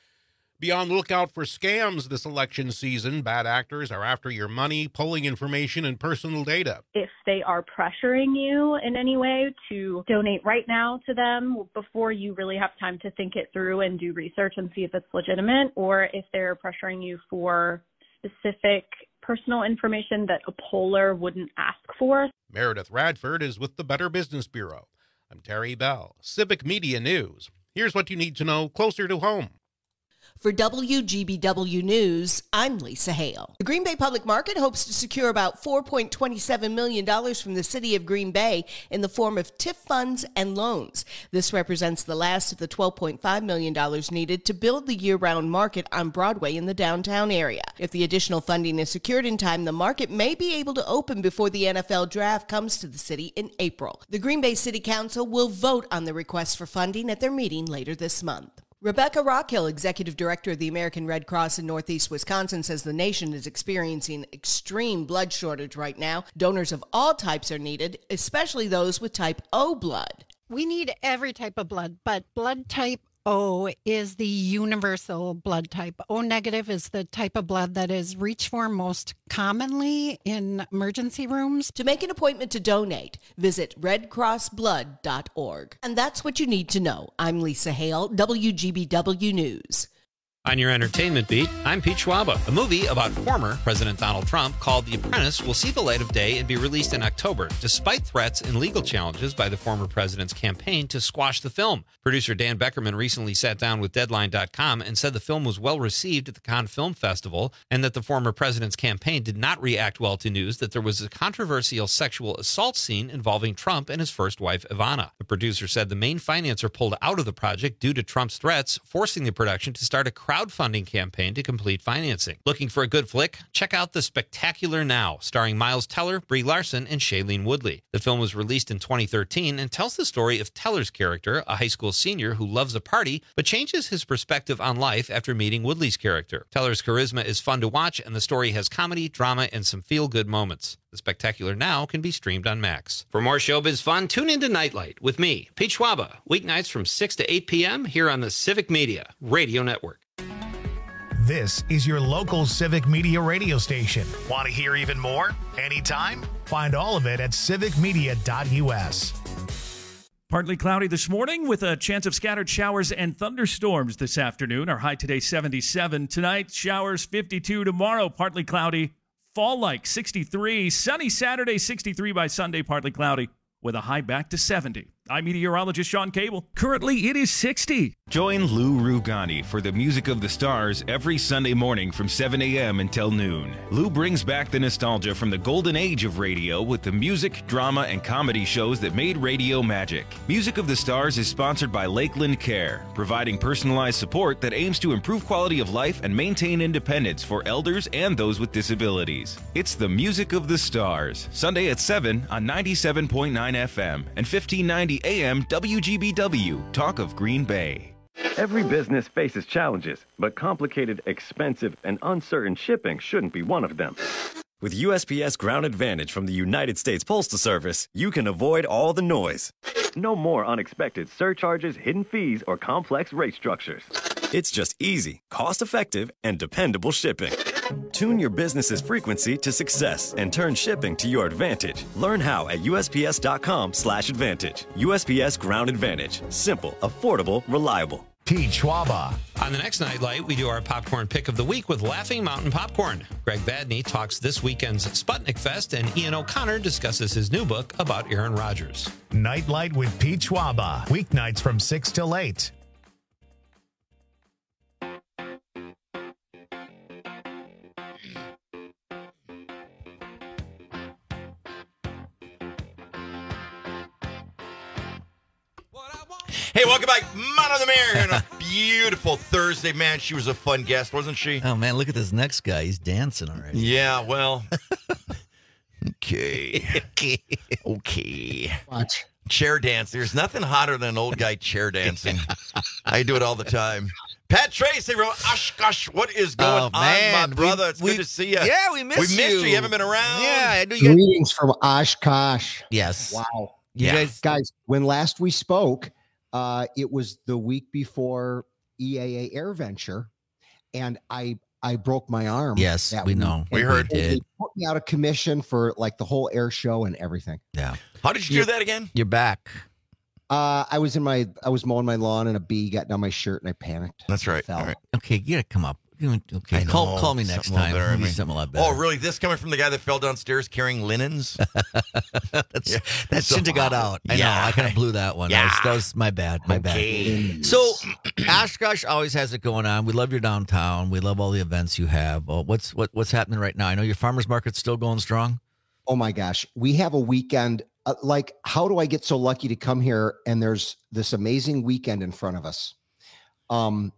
Be on the lookout for scams this election season. Bad actors are after your money, pulling information and personal data. If they are pressuring you in any way to donate right now to them before you really have time to think it through and do research and see if it's legitimate, or if they're pressuring you for specific personal information that a poller wouldn't ask for. Meredith Radford is with the Better Business Bureau. I'm Terry Bell, Civic Media News. Here's what you need to know closer to home. For W G B W News, I'm Lisa Hale. The Green Bay Public Market hopes to secure about four point two seven million dollars from the city of Green Bay in the form of T I F funds and loans. This represents the last of the twelve point five million dollars needed to build the year-round market on Broadway in the downtown area. If the additional funding is secured in time, the market may be able to open before the N F L draft comes to the city in April. The Green Bay City Council will vote on the request for funding at their meeting later this month. Rebecca Rockhill, Executive Director of the American Red Cross in Northeast Wisconsin, says the nation is experiencing extreme blood shortage right now. Donors of all types are needed, especially those with type O blood. We need every type of blood, but blood type O is the universal blood type. O negative is the type of blood that is reached for most commonly in emergency rooms. To make an appointment to donate, visit red cross blood dot org. And that's what you need to know. I'm Lisa Hale, W G B W News. On your entertainment beat, I'm Pete Schwaba. A movie about former President Donald Trump called The Apprentice will see the light of day and be released in October, despite threats and legal challenges by the former president's campaign to squash the film. Producer Dan Beckerman recently sat down with Deadline dot com and said the film was well received at the Cannes Film Festival and that the former president's campaign did not react well to news that there was a controversial sexual assault scene involving Trump and his first wife, Ivana. The producer said the main financer pulled out of the project due to Trump's threats, forcing the production to start a crowdfunding campaign to complete financing. Looking for a good flick? Check out The Spectacular Now, starring Miles Teller, Brie Larson, and Shailene Woodley. The film was released in twenty thirteen and tells the story of Teller's character, a high school senior who loves a party but changes his perspective on life after meeting Woodley's character. Teller's charisma is fun to watch, and the story has comedy, drama, and some feel-good moments. The Spectacular Now can be streamed on Max. For more showbiz fun, tune into Nightlight with me, Pete Schwaba, weeknights from six to eight p.m. here on the Civic Media Radio Network. This is your local Civic Media radio station. Want to hear even more? Anytime? Find all of it at civic media dot u s. Partly cloudy this morning with a chance of scattered showers and thunderstorms this afternoon. Our high today seventy-seven. Tonight, showers fifty-two. Tomorrow, partly cloudy. Fall-like sixty-three. Sunny Saturday, sixty-three by Sunday, partly cloudy with a high back to seventy. I'm meteorologist Sean Cable. Currently, it is sixty. Join Lou Rugani for the Music of the Stars every Sunday morning from seven a.m. until noon. Lou brings back the nostalgia from the golden age of radio with the music, drama, and comedy shows that made radio magic. Music of the Stars is sponsored by Lakeland Care, providing personalized support that aims to improve quality of life and maintain independence for elders and those with disabilities. It's the Music of the Stars, Sunday at seven on ninety-seven point nine F M and fifteen ninety A M W G B W, Talk of Green Bay. Every business faces challenges, but complicated, expensive, and uncertain shipping shouldn't be one of them. With U S P S Ground Advantage from the United States Postal Service, you can avoid all the noise. No more unexpected surcharges, hidden fees, or complex rate structures. It's just easy, cost-effective, and dependable shipping. Tune your business's frequency to success and turn shipping to your advantage. Learn how at U S P S dot com slash advantage. U S P S Ground Advantage. Simple, affordable, reliable. Pete Schwaba. On the next Nightlight, we do our popcorn pick of the week with Laughing Mountain Popcorn. Greg Vadney talks this weekend's Sputnik Fest, and Ian O'Connor discusses his new book about Aaron Rodgers. Nightlight with Pete Schwaba. Weeknights from six till eight. Hey, welcome back. Man of the Mirror on a beautiful Thursday. Man, she was a fun guest, wasn't she? Oh, man, look at this next guy. He's dancing already. Yeah, well. Okay. okay. Okay. Watch. Chair dance. There's nothing hotter than an old guy chair dancing. I do it all the time. Pat Tracy wrote, Oshkosh, what is going Oh, man. on, my brother? We- it's we- good to see you. Yeah, we missed We missed you. you. You haven't been around. Yeah, I know you. Greetings from Oshkosh. Yes. Wow. You Yeah. guys, Guys, when last we spoke, uh, it was the week before E A A Air Venture, and I I broke my arm. Yes, that we week. know. We And heard. they- they did. put me out of commission for like the whole air show and everything. yeah. How did you do that again? You're back. Uh, I was in my I was mowing my lawn and a bee got down my shirt and I panicked. That's right. Fell. All right. Okay, you gotta come up. You- Okay, I call know. call me next Something a little time. better, I Maybe mean. something a lot better. Oh, really? This coming from the guy that fell downstairs carrying linens? That's, Yeah. that So- shouldn't have got out. I Yeah. know. I kind of blew that one. That, was, that was my bad. My Okay. bad. So, Oshkosh always has it going on. We love your downtown. We love all the events you have. Oh, what's what what's happening right now? I know your farmers market's still going strong. Oh my gosh, we have a weekend. Uh, like, how do I get so lucky to come here? And there's this amazing weekend in front of us. Um,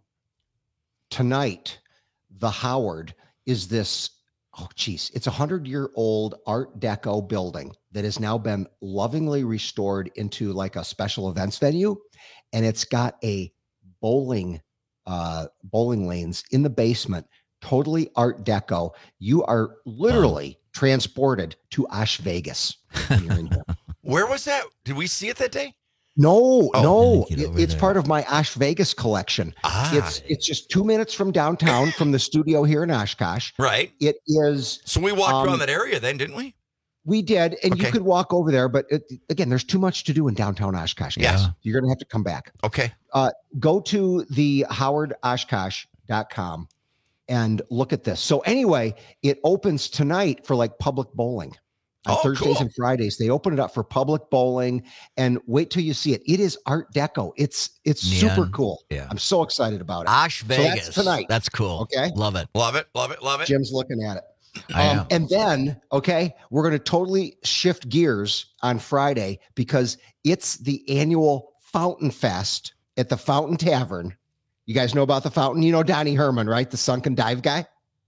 tonight, the Howard is this. Oh, geez, it's a hundred year old Art Deco building that has now been lovingly restored into like a special events venue, and it's got a bowling, uh, bowling lanes in the basement. Totally Art Deco. You are literally transported to Ash Vegas. when you're in there. Where was that? Did we see it that day? No, Oh, no, get it- over it's there. part of my Ash Vegas collection. Ah. It's it's just two minutes from downtown from the studio here in Oshkosh. Right. It is. So we walked Um, around that area then, didn't we? We did, and you Okay. could walk over there, but it, again, there's too much to do in downtown Oshkosh. guys. Yes. You're gonna have to come back. Okay. Uh, go to the howard oshkosh dot com and look at this. So anyway, it opens tonight for like public bowling. On Oh, Thursdays cool. and Fridays, they open it up for public bowling, and wait till you see it. It is Art Deco. It's it's Yeah. super cool. Yeah. I'm so excited about it. Osh So Vegas that's tonight. That's cool. Okay. Love it. Love it. Love it. Love it. Jim's looking at it. I Um, know. and then, okay, we're going to totally shift gears on Friday because it's the annual Fountain Fest at the Fountain Tavern. You guys know about the Fountain? You know Donnie Herman, right? The sunken dive guy.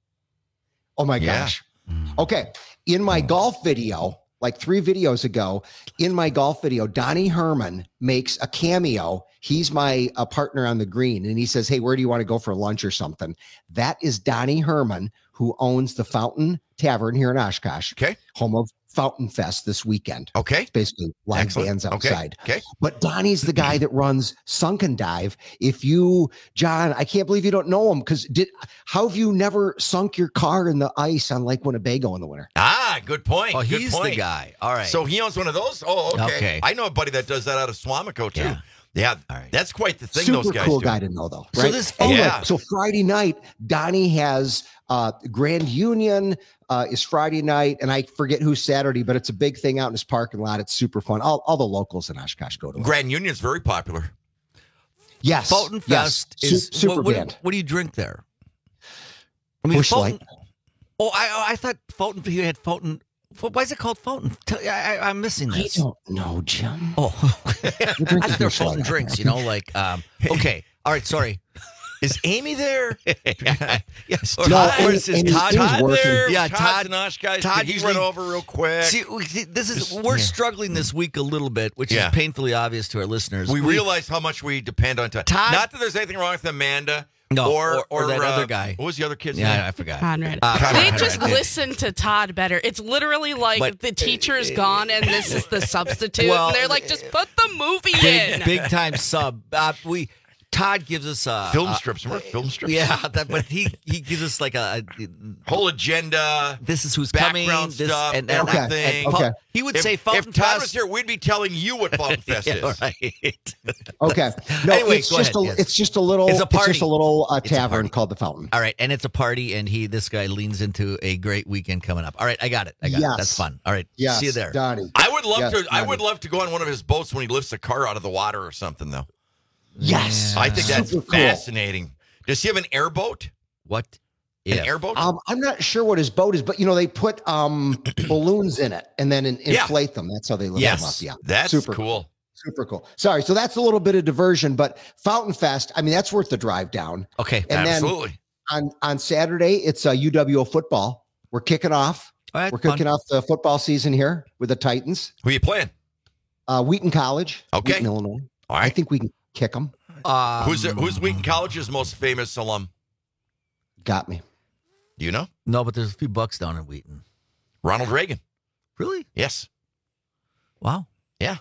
Oh my Yeah. gosh. Okay. In my golf video, like three videos ago, in my golf video, Donnie Herman makes a cameo. He's my uh, partner on the green, and he says, "Hey, where do you want to go for lunch or something?" That is Donnie Herman, who owns the Fountain Tavern here in Oshkosh, Okay. home of Fountain Fest this weekend. Okay. It's basically live Excellent. bands Okay. outside. Okay. But Donnie's the guy that runs Sunken Dive. If you, John, I can't believe you don't know him because did how have you never sunk your car in the ice on Lake Winnebago in the winter? Ah, good point. Oh, good he's the point. guy. All right. So he owns one of those? Oh, okay. Okay. I know a buddy that does that out of Swamico, too. Yeah. Yeah. All right. That's quite the thing Super those guys cool do. guy to know, though. So Right? this- Anyway, Yeah. So Friday night, Donnie has uh, Grand Union uh, is Friday night, and I forget who's Saturday, but it's a big thing out in his parking lot. It's super fun. All, all the locals in Oshkosh go to it. Grand Union's very popular. Yes, Fountain yes. Fest Su- is super what, what, band. what do you drink there? I mean, Busch Fountain. Light. Oh, I I thought Fountain. You had Fountain. Why is it called Fountain? Tell- I, I, I'm missing I this. don't know, Jim. Oh, I drinking thought they were Busch Light. Fountain drinks. You know, like um. Okay, all right. Sorry. Is Amy there? Yes. No, Todd, Amy- or is this Amy Todd? is Todd working. there? Yeah, Todd's Todd. and Oshkosh. Todd Did he usually- run over real quick? See, we- see, this is we're struggling this week a little bit, which Yeah. is painfully obvious to our listeners. we realize how much we depend on Todd. Todd- Not that there's anything wrong with Amanda. No, or, or- or that uh, other guy. What was the other kid's Yeah, name? I forgot. Conrad. Uh, they Conrad, just Conrad. listen to Todd better. It's literally like But- the teacher's gone and this is the substitute. Well, and they're like, just put the movie big, in. big time sub. Uh, we Todd gives us a Film a- strips, remember film strips? Yeah, that, but he he gives us like a, a Whole agenda. This is who's coming. Background This, stuff, and, and, everything. and- Okay. He would If, say Fountain if Todd Fest. was here, we'd be telling you what Fountain Fest Yeah, is. right. Okay. No, Anyway, it's go just ahead, a yes. it's just a little It's a it's just party. a little uh, It's a tavern party. called the Fountain. All right, and it's a party, and he this guy leans into a great weekend coming up. All right, I got it. I got Yes. it. That's fun. All right, Yes, see you there. Donnie. I would love Yes, to. I Donnie. would love to go on one of his boats when he lifts a car out of the water or something, though. Yes. I think that's Super cool. fascinating. Does he have an airboat? What? An Yeah. airboat? Um, I'm not sure what his boat is, but you know they put um balloons in it and then in, Yeah. inflate them. That's how they lift Yes, them up. Yeah, that's super cool. Super cool. Sorry, so that's a little bit of diversion, but Fountain Fest. I mean, that's worth the drive down. Okay, And Absolutely. then on on Saturday, it's uh, U W O football. We're kicking off. All right, We're fun. kicking off the football season here with the Titans. Who you playing? Uh, Wheaton College. Okay. Wheaton, Illinois. All I right. think we can kick them. Um, who's there, Who's Wheaton College's most famous alum? Got me. Do you know? No, but there's a few bucks down in Wheaton. Ronald Reagan. Really? Yes. Wow. Yeah.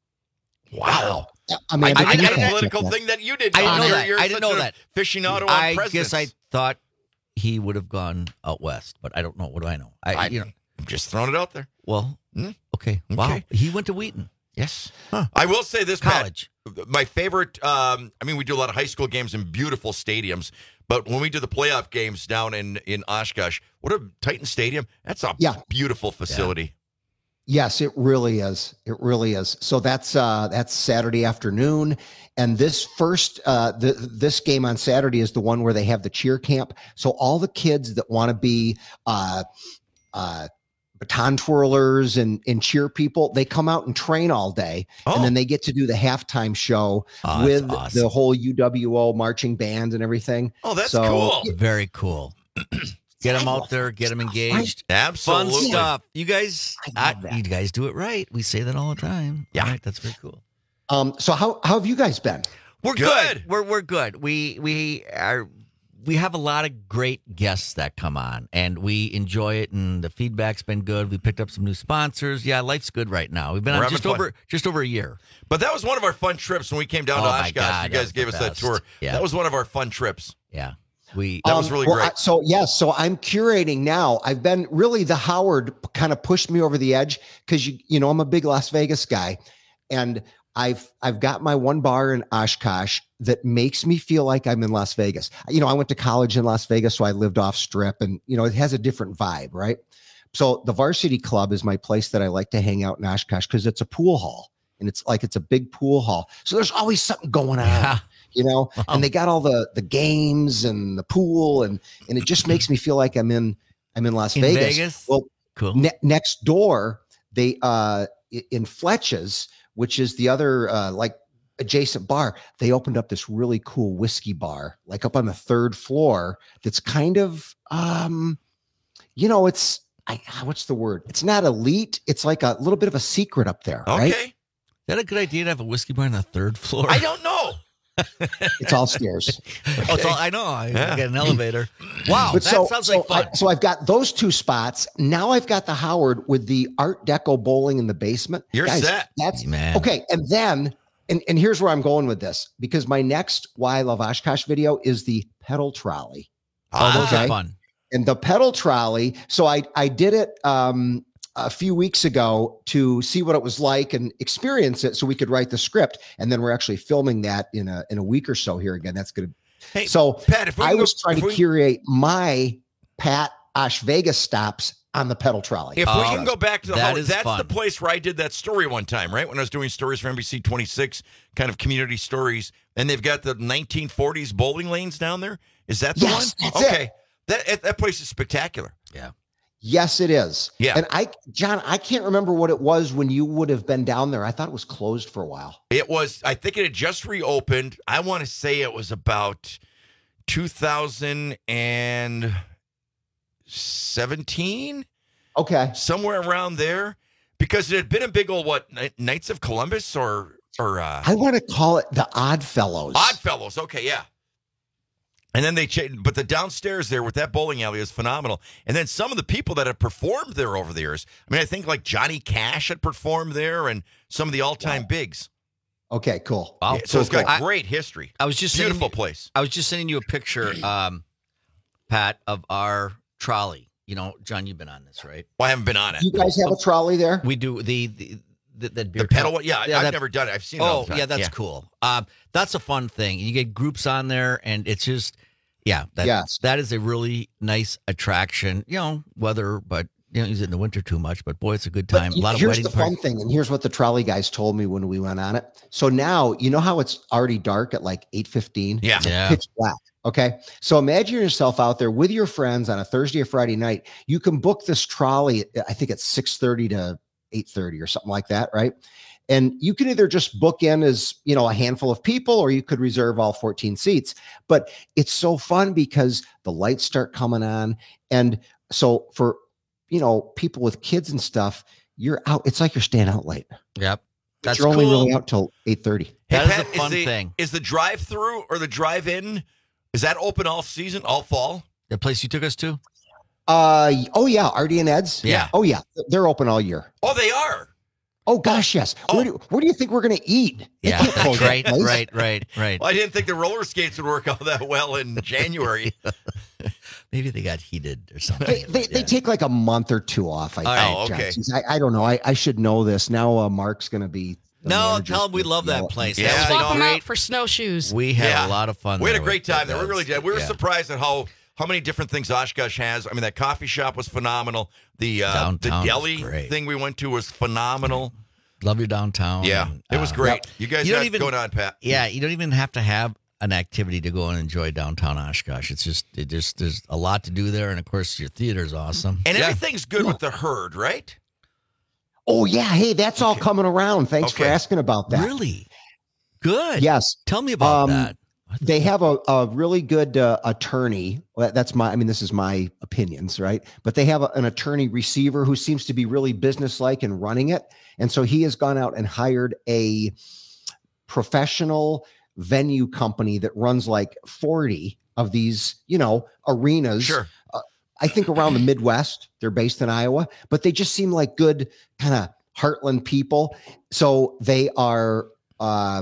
Wow. I mean, I, but I you got a can't political check that. thing that you did. I didn't Tom. know You're- that. You're I didn't such know a that. Aficionado on I presidents. guess I thought he would have gone out west, but I don't know. What do I know? I, I- you know. I'm just throwing it out there. Well, Hmm? okay. Wow. Okay. He went to Wheaton. Yes. I will say this, College. Pat, my favorite, um, I mean, we do a lot of high school games in beautiful stadiums, but when we do the playoff games down in, in Oshkosh, what a Titan Stadium. That's a Yeah. beautiful facility. Yes, it really is. It really is. So that's uh that's Saturday afternoon, and this first uh the, this game on Saturday is the one where they have the cheer camp. So all the kids that want to be uh uh baton twirlers and and cheer people, they come out and train all day, Oh. and then they get to do the halftime show Oh, that's with awesome. the whole U W O marching band and everything. Oh, that's So- cool. Very cool. Get them out there. Get them engaged. Absolutely. Fun stuff. You guys, I I love that. you guys do it right. We say that all the time. Yeah. All right, that's very cool. Um, so how how have you guys been? We're Good. good. We're we're good. We we are we have a lot of great guests that come on, and we enjoy it. And the feedback's been good. We picked up some new sponsors. Yeah, life's good right now. We've been We're on having just fun. over just over a year. But that was one of our fun trips when we came down Oh, to my Oshkosh. God, you that guys was gave the us that best. tour. Yeah. That was one of our fun trips. Yeah, we. That was really well, great. I- so yes, so I'm curating now. I've been really the Howard kind of pushed me over the edge because you you know I'm a big Las Vegas guy, and I've I've got my one bar in Oshkosh that makes me feel like I'm in Las Vegas. You know, I went to college in Las Vegas, so I lived off strip, and you know it has a different vibe, right? So the Varsity Club is my place that I like to hang out in Oshkosh because it's a pool hall, and it's like it's a big pool hall. So there's always something going on. Yeah. You know, and they got all the the games and the pool, and and it just makes me feel like I'm in I'm in Las In Vegas. Vegas? Well, Cool. ne- next door, they uh i- in Fletch's, which is the other uh like adjacent bar, they opened up this really cool whiskey bar, like up on the third floor. That's kind of um, you know, it's I what's the word? It's not elite. It's like a little bit of a secret up there, Okay. right? Is that a good idea to have a whiskey bar on the third floor? I don't know. It's all stairs. Oh, it's all, I know. I Yeah. get an elevator. Wow, But that so- sounds so like fun. I, so I've got those two spots. Now I've got the Howard with the Art Deco bowling in the basement. You're Guys, set. That's Man. okay. And then, and, and here's where I'm going with this because my next Why I Love Oshkosh video is the pedal trolley. Oh, those okay. are fun. And the pedal trolley. So I I did it um, a few weeks ago to see what it was like and experience it, so we could write the script. And then we're actually filming that in a in a week or so here again. That's good. Hey, So Pat, if we I can go- was trying if to we- curate my Pat Osh Vegas stops on the pedal trolley. If we Oh, can go back to the that Howard, is that's fun. the place where I did that story one time, right? When I was doing stories for N B C twenty-six, kind of community stories, and they've got the nineteen forties bowling lanes down there. Is that the Yes, one? that's okay, it. that that place is spectacular. Yeah. Yes, it is. Yeah. And I, John, I can't remember what it was when you would have been down there. I thought it was closed for a while. It was, I think it had just reopened. I want to say it was about two thousand seventeen, Okay. somewhere around there, because it had been a big old, what, Kn- Knights of Columbus or, or, uh, I want to call it the Odd Fellows. Odd Fellows. Okay, yeah. And then they changed, but the downstairs there with that bowling alley is phenomenal. And then some of the people that have performed there over the years. I mean, I think like Johnny Cash had performed there, and some of the all-time bigs. Okay, cool. Wow. Yeah, so it's cool, got cool. great history. I was just Beautiful sending you- place. I was just sending you a picture, um, Pat, of our trolley. You know, John, you've been on this, right? Well, I haven't been on it. You guys have a trolley there? We do the the the, the, beer The pedal cup. one? Yeah, I- I've never done it. I've seen it Oh, all the time. yeah, that's Yeah. cool. Um, that's a fun thing. You get groups on there, and it's just, yeah, that, Yes. that is a really nice attraction. You know, weather, but you don't use it in the winter too much. But boy, it's a good time. But a lot of here's wedding the fun parties. thing, and here's what the trolley guys told me when we went on it. So now, you know how it's already dark at like eight fifteen? Yeah. It's like Yeah. pitch black. Okay. So imagine yourself out there with your friends on a Thursday or Friday night. You can book this trolley, I think it's six thirty to eight thirty or something like that, right? And you can either just book in as, you know, a handful of people, or you could reserve all fourteen seats. But it's so fun because the lights start coming on. And so for, you know, people with kids and stuff, you're out. It's like you're staying out late. Yep. But That's you're only cool. really out till eight thirty. Hey, That is Pat, a fun the, thing. Is the drive-through or the drive-in, is that open all season, all fall? The place you took us to? Uh oh yeah, Artie and Ed's. Yeah. Oh yeah, they're open all year. Oh, they are. Oh gosh, yes. Oh. Where, do, where do you think we're going to eat? They Yeah, can't close that's right, that place. right, right, right. Well, I didn't think the roller skates would work out that well in January. Maybe they got heated or something. They, they, they take like a month or two off. I All think. right. Oh, okay. Johnson's. I, I don't know. I, I should know this. Now uh, Mark's going to be. the No, manager tell them we for- love that no, place. Yeah, That was I a Swap them great- out for snowshoes. We had Yeah. a lot of fun. We had a there great with time there. We those. really did. We were Yeah. surprised at how how many different things Oshkosh has. I mean, that coffee shop was phenomenal. The uh, the Downtown was deli great. thing we went to was phenomenal. Love your downtown. Yeah, and, it was uh, great. You guys You don't got even- going on, Pat. Yeah, you don't even have to have an activity to go and enjoy downtown Oshkosh. It's just it just there's a lot to do there, and of course your theater's awesome. And Yeah. everything's good with the herd, right? Oh yeah. Hey, that's all coming around. Thanks for Okay. asking about that. Really good. Yes. Tell me about Um, that. They have a, a really good uh, attorney. Well, That's my, I mean, this is my opinions, right? But they have a, an attorney receiver who seems to be really businesslike and running it. And so he has gone out and hired a professional venue company that runs like forty of these, you know, arenas. Sure. Uh, I think around the Midwest. They're based in Iowa, but they just seem like good kind of heartland people. So they are, uh,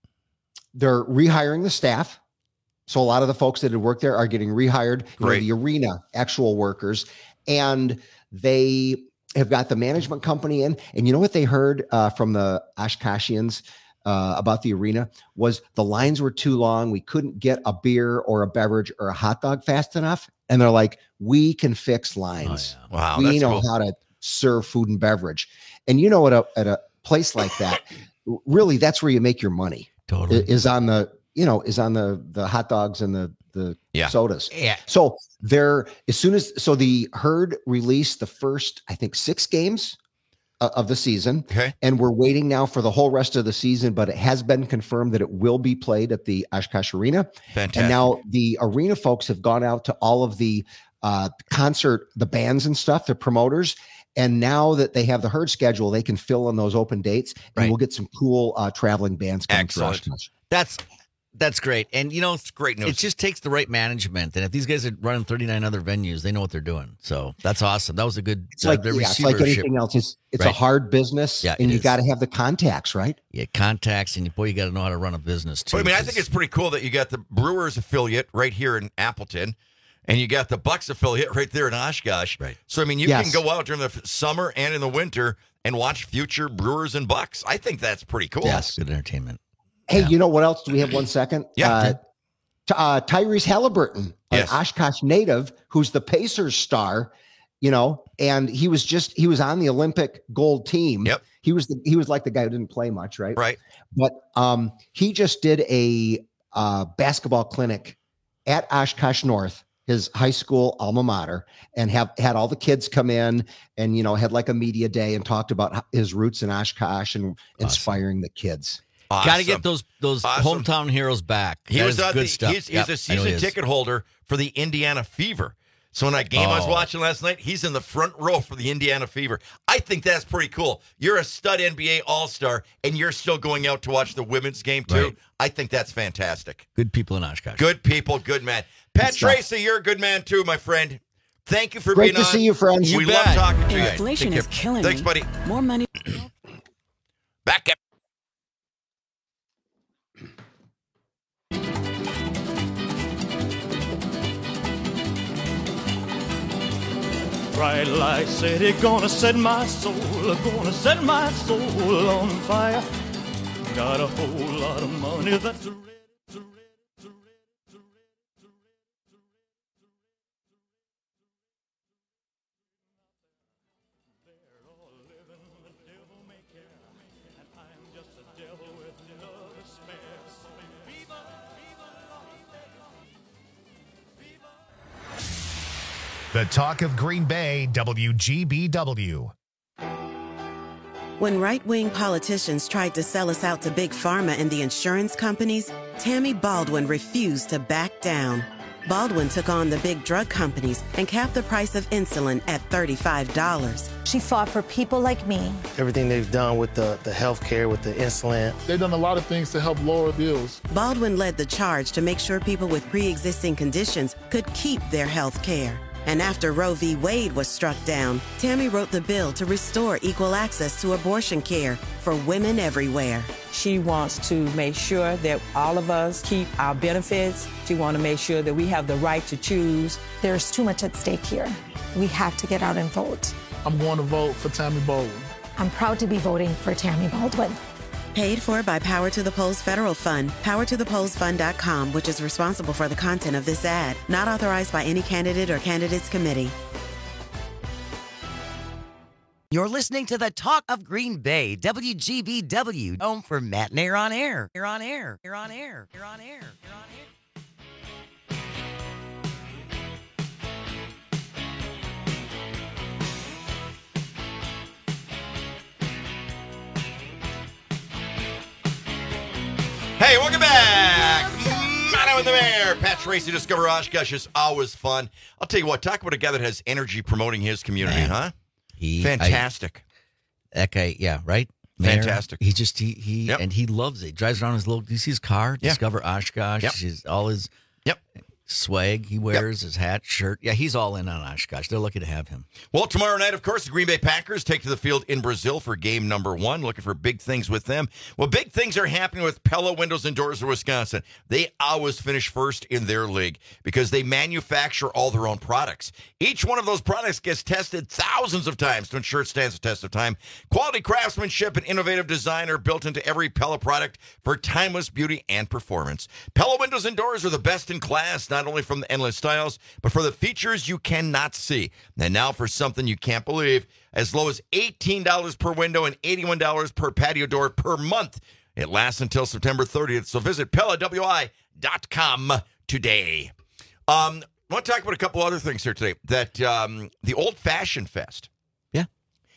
they're rehiring the staff. So a lot of the folks that had worked there are getting rehired, you know, Great. the arena actual workers, and they have got the management company in. And you know what they heard uh, from the Oshkoshians uh, about the arena was the lines were too long. We couldn't get a beer or a beverage or a hot dog fast enough. And they're like, we can fix lines. Oh, Wow, we that's know cool. how to serve food and beverage. And you know, at a, at a place like that, really, that's where you make your money. Totally. i- Is on the, you know, is on the the hot dogs and the the Yeah. sodas. Yeah. So they're as soon as so the herd released the first, I think, six games uh, of the season, Okay. and we're waiting now for the whole rest of the season. But it has been confirmed that it will be played at the Oshkosh Arena. Fantastic. And now the arena folks have gone out to all of the uh, concert, the bands and stuff, the promoters. And now that they have the herd schedule, they can fill in those open dates, and Right. we'll get some cool uh, traveling bands coming through Excellent. Oshkosh. That's that's great. And you know, it's great news. It just takes the right management. And if these guys are running thirty-nine other venues, they know what they're doing. So that's awesome. That was a good It's like, uh, the yeah, it's like receivership. anything else. It's it's a Right. hard business, Yeah, and it you is. got to have the contacts, right? Yeah, contacts, and boy, you got to know how to run a business too. But I mean, I 'cause- think it's pretty cool that you got the Brewers affiliate right here in Appleton, and you got the Bucks affiliate right there in Oshkosh. Right. So I mean, you Yes. can go out during the f- summer and in the winter and watch future Brewers and Bucks. I think that's pretty cool. yes, good entertainment. Hey, Yeah. you know what else? Do we have one second? Yeah. Uh, t- uh, Tyrese Halliburton, Yes. an Oshkosh native, who's the Pacers star, you know, and he was just he was on the Olympic gold team. Yep. He was the he was like the guy who didn't play much, right? Right. But um, he just did a uh, basketball clinic at Oshkosh North, his high school alma mater, and have had all the kids come in and, you know, had like a media day and talked about h- his roots in Oshkosh and inspiring the kids. Got to Awesome. get those those Awesome. hometown heroes back. He That was is on good the, stuff. He's, he's Yep, a I know season he is. ticket holder for the Indiana Fever. So in that game I was Oh. watching last night, he's in the front row for the Indiana Fever. I think that's pretty cool. You're a stud N B A All-Star, and you're still going out to watch the women's game too. Right. I think that's fantastic. Good people in Oshkosh. Good people, good man. Pat Good stuff. Tracy, you're a good man too, my friend. Thank you for Great being to on. see you, friends. We You love bet. talking to you. Inflation Take is care. killing Thanks, me. buddy. More money. Back up. Bright light city, gonna set my soul, gonna set my soul on fire. Got a whole lot of money that's ready to ready to ready to ready to They're all living the devil may care, and I'm just a devil with no despair. Viva, viva la The Talk of Green Bay, W G B W. When right-wing politicians tried to sell us out to Big Pharma and the insurance companies, Tammy Baldwin refused to back down. Baldwin took on the big drug companies and capped the price of insulin at thirty-five dollars. She fought for people like me. Everything they've done with the, the health care, with the insulin. They've done a lot of things to help lower bills. Baldwin led the charge to make sure people with pre-existing conditions could keep their health care. And after Roe v. Wade was struck down, Tammy wrote the bill to restore equal access to abortion care for women everywhere. She wants to make sure that all of us keep our benefits. She wants to make sure that we have the right to choose. There's too much at stake here. We have to get out and vote. I'm going to vote for Tammy Baldwin. I'm proud to be voting for Tammy Baldwin. Paid for by Power to the Polls Federal Fund, power to the polls fund dot com, which is responsible for the content of this ad. Not authorized by any candidate or candidates committee. You're listening to the Talk of Green Bay, W G B W, home for Matt and Air on Air. You're on air. You're on air. You're on air. You're on air. Hey, welcome back. Mono and the Mayor. Pat Tracy, Discover Oshkosh is always fun. I'll tell you what, talk about a guy that has energy promoting his community, Man. huh? He, Fantastic. I, that guy, yeah, right? Mayor, Fantastic. He just, he, he Yep. and he loves it. He drives around his little, do you see his car? Yeah. Discover Oshkosh. Yep. His, all his Yep. swag he wears, his hat, shirt. Yeah, he's all in on Oshkosh. They're lucky to have him. Well, tomorrow night, of course, the Green Bay Packers take to the field in Brazil for game number one. Looking for big things with them. Well, big things are happening with Pella Windows and Doors of Wisconsin. They always finish first in their league because they manufacture all their own products. Each one of those products gets tested thousands of times to ensure it stands the test of time. Quality craftsmanship and innovative design are built into every Pella product for timeless beauty and performance. Pella Windows and Doors are the best in class, not only from the endless styles, but for the features you cannot see. And now for something you can't believe, as low as eighteen dollars per window and eighty-one dollars per patio door per month. It lasts until September thirtieth, so visit Pella W I dot com today. Um, I want to talk about a couple other things here today. That um, the Old Fashioned Fest. Yeah.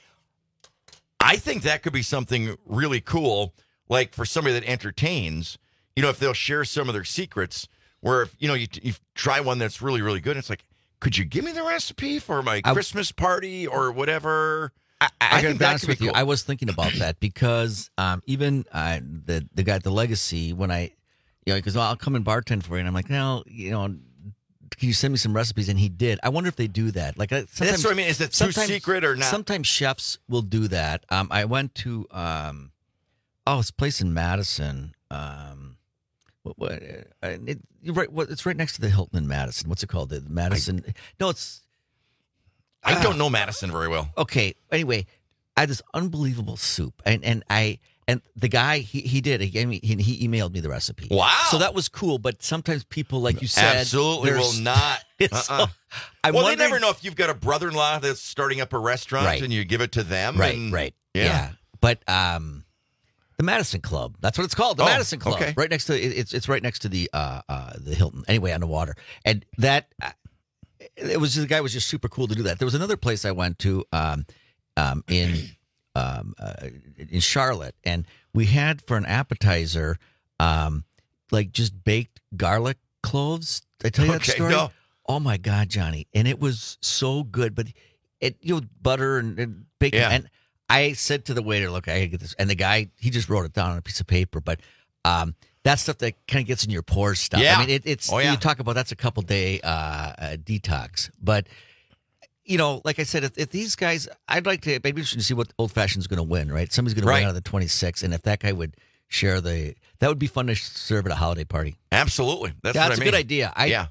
I think that could be something really cool, like for somebody that entertains, you know, if they'll share some of their secrets, where, if, you know, you, you try one that's really, really good. It's like, could you give me the recipe for my I- Christmas party or whatever? I, I, think gotta be that honest could be with you. cool. I was thinking about that because um, even uh, the the guy at the Legacy, when I, you know, because I'll come and bartend for you, and I'm like, well, you know, can you send me some recipes? And he did. I wonder if they do that. Like, I- sometimes, That's what I mean. Is it too sometimes- secret or not? Sometimes chefs will do that. Um, I went to um, oh, it's a place in Madison. Um, what, what, uh, it, you're right. What, it's right next to the Hilton in Madison. What's it called? The Madison. no, it's. I don't know Madison very well. Okay. Anyway, I had this unbelievable soup, and and I and the guy he he did he gave me he, he emailed me the recipe. Wow. So that was cool. But sometimes people, like you said, Absolutely they're will st- not. So, Uh-uh. I'm well, they wondering- never know if you've got a brother-in-law that's starting up a restaurant Right. and you give it to them. Right, and- right. Yeah. Yeah. But um, the Madison Club. That's what it's called. The Oh, Madison Club. okay. Right next to it- it's it's right next to the uh, uh the Hilton. Anyway, on the water. And that uh, it was just, the guy was just super cool to do that. There was another place I went to um um in um uh, in Charlotte, and we had for an appetizer um like just baked garlic cloves. Did I tell you that Okay, story? no. Oh my God, Johnny. And it was so good, but it you know butter and, and bacon Yeah. and I said to the waiter, look, I gotta get this. And the guy, he just wrote it down on a piece of paper. But um, that's stuff that kind of gets in your pores stuff. Yeah. I mean, it, it's, Oh, yeah. you talk about that's a couple day uh, uh, detox. But, you know, like I said, if, if these guys, I'd like to, maybe we should see what Old Fashioned's going to win, right? Somebody's going to Right. win out of the twenty-six. And if that guy would share the, that would be fun to serve at a holiday party. Absolutely. That's Yeah, what that's I a mean. good idea. I, yeah.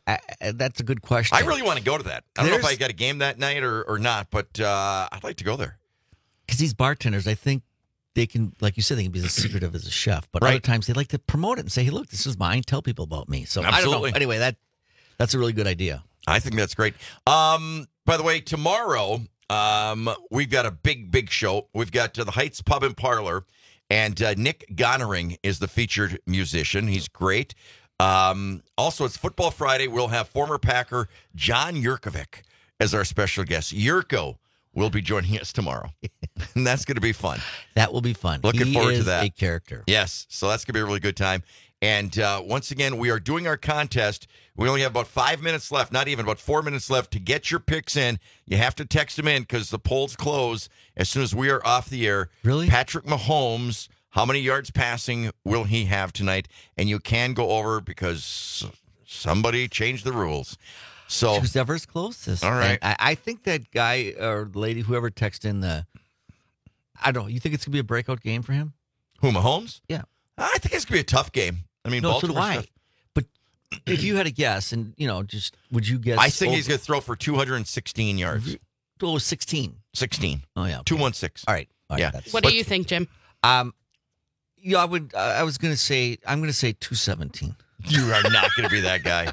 I, I, that's a good question. I really want to go to that. I don't know There's- if I got a game that night or, or not, but uh, I'd like to go there. Because these bartenders, I think they can, like you said, they can be as secretive as a chef. But other Right. times they like to promote it and say, "Hey, look, this is mine. Tell people about me." So I don't Absolutely. know. Anyway, that that's a really good idea. I think that's great. Um, by the way, tomorrow um, we've got a big, big show. We've got uh, the Heights Pub and Parlor, and uh, Nick Gonering is the featured musician. He's great. Um, also, it's Football Friday. We'll have former Packer John Yurkovic as our special guest. Yurko will be joining us tomorrow, and that's going to be fun. That will be fun. Looking He forward to is that. a character. Yes, so that's going to be a really good time. And uh, once again, we are doing our contest. We only have about five minutes left, not even, about four minutes left to get your picks in. You have to text them in because the polls close as soon as we are off the air. Really? Patrick Mahomes, how many yards passing will he have tonight? And you can go over because somebody changed the rules. So whoever's closest. All right. And I, I think that guy or lady, whoever texted in the, I don't know. You think it's gonna be a breakout game for him? Who, Mahomes? Yeah. I think it's going to be a tough game. I mean, No, so do Baltimore's I. tough. But if you had a guess, and you know, just would you guess? I think over- he's going to throw for two hundred sixteen yards. Oh, sixteen. sixteen. Oh yeah. two one six. All right. All right. Yeah. That's, What do you think, Jim? um, yeah, I would. Uh, I was gonna say. I'm gonna say two seventeen. You are not going to be that guy.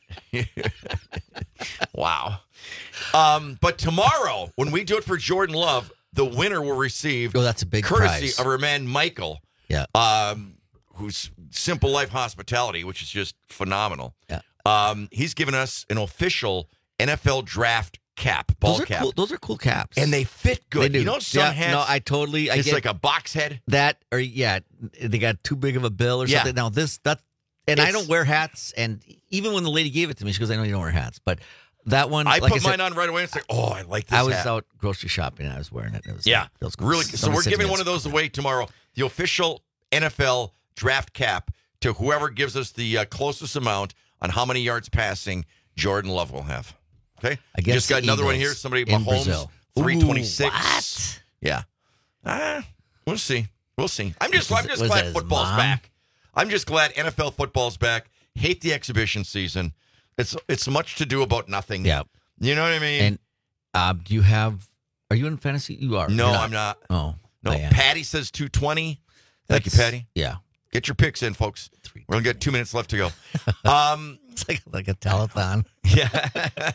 Wow. Um, but tomorrow, when we do it for Jordan Love, the winner will receive Oh, that's a big courtesy prize. of our man Michael, Yeah. um, who's Simple Life Hospitality, which is just phenomenal. Yeah. Um, he's given us an official N F L draft cap, ball Those are cap. cool. Those are cool caps, And they fit good. They do. You know, some yeah, hats, No, I totally. I it's get like a box head. that, or yeah, they got too big of a bill or Yeah. something. Now this that, and I It's- don't wear hats. And even when the lady gave it to me, she goes, "I know you don't wear hats," but that one, I like put I said, mine on right away and it's like, oh, I like this I was hat. out grocery shopping and I was wearing it. It was Yeah, it was really. So somebody we're said to giving me, one of those away tomorrow. The official N F L draft cap to whoever gives us the uh, closest amount on how many yards passing Jordan Love will have. Okay, I guess just got the another one Eagles here. Somebody in Mahomes Brazil. three twenty six. Ooh, what? Yeah, ah, we'll see. We'll see. I'm just. Was I'm it- just was glad that his football's mom? back. I'm just glad N F L football's back. Hate the exhibition season. It's it's much to do about nothing. Yeah. You know what I mean? And um, do you have? Are you in fantasy? You are. no, You're I'm not. Oh, No, I am. Patty says two twenty. Thank you, That's- Patty. Yeah. Get your picks in, folks. We're gonna get two minutes left to go. Um, It's like like a telethon. yeah.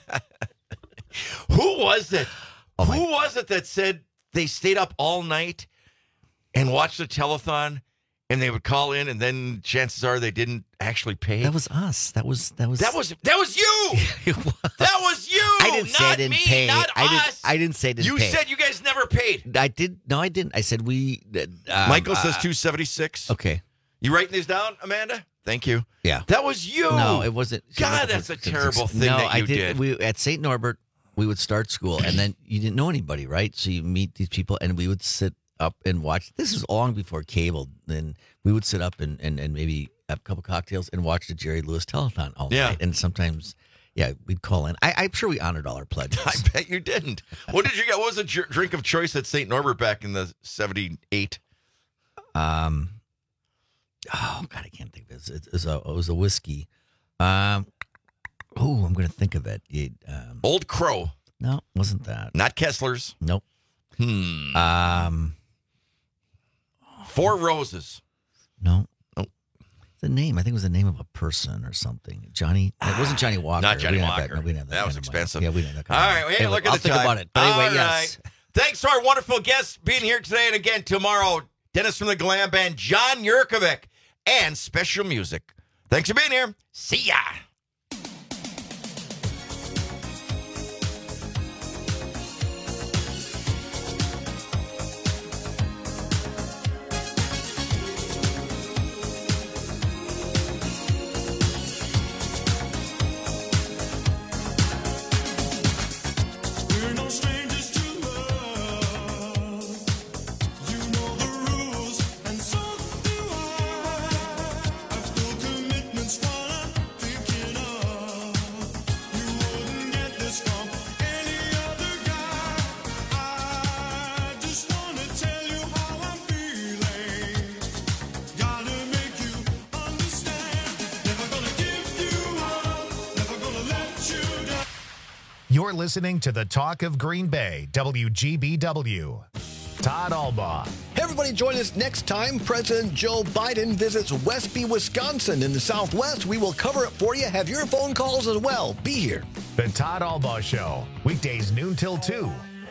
Who was it? Oh, my- Who was it that said they stayed up all night and watched the telethon, and they would call in, and then chances are they didn't actually pay? That was us. That was that was that was that was you. It was. That was you. I didn't not say I didn't me, pay. Not I didn't. us. I didn't say I didn't you pay. said you guys never paid. I did. No, I didn't. I said we. Um, Michael says uh, two seventy six. Okay. You writing these down, Amanda? Thank you. Yeah. That was you. No, it wasn't. God, that's a terrible thing no, that you I did. did. We at Saint Norbert, we would start school, and then you didn't know anybody, right? So you meet these people, and we would sit up and watch. This is long before cable. Then we would sit up and, and, and maybe have a couple cocktails and watch the Jerry Lewis telethon all Yeah. night. And sometimes, yeah, we'd call in. I, I'm sure we honored all our pledges. I bet you didn't. What did you get? What was the dr- drink of choice at Saint Norbert back in the seventy-eight? Um. Oh God, I can't think of it. It was a, it was a whiskey. Um. Oh, I'm going to think of it. it um, Old Crow. no, wasn't that? Not Kessler's. Nope. Hmm. Um. Four Roses. No. Nope. The name, I think it was the name of a person or something. Johnny. It wasn't Johnny Walker. Not Johnny We didn't have Walker. That, no, we didn't have that, That was kind of expensive. money. Yeah, we didn't have that All kind of right, money. hey, Anyway, look at I'll the think time. about it. But anyway, All yes. right. Thanks to our wonderful guests being here today. And again, tomorrow, Dennis from the Glam Band, John Yurkovic, and special music. Thanks for being here. See ya. We're no strangers to love. You know the rules, and so do I. I've no commitments while I'm thinking You're listening to the Talk of Green Bay, W G B W. Todd Albaugh. Hey, everybody, join us next time President Joe Biden visits Westby, Wisconsin in the Southwest. We will cover it for you. Have your phone calls as well. Be here. The Todd Albaugh Show, weekdays noon till two.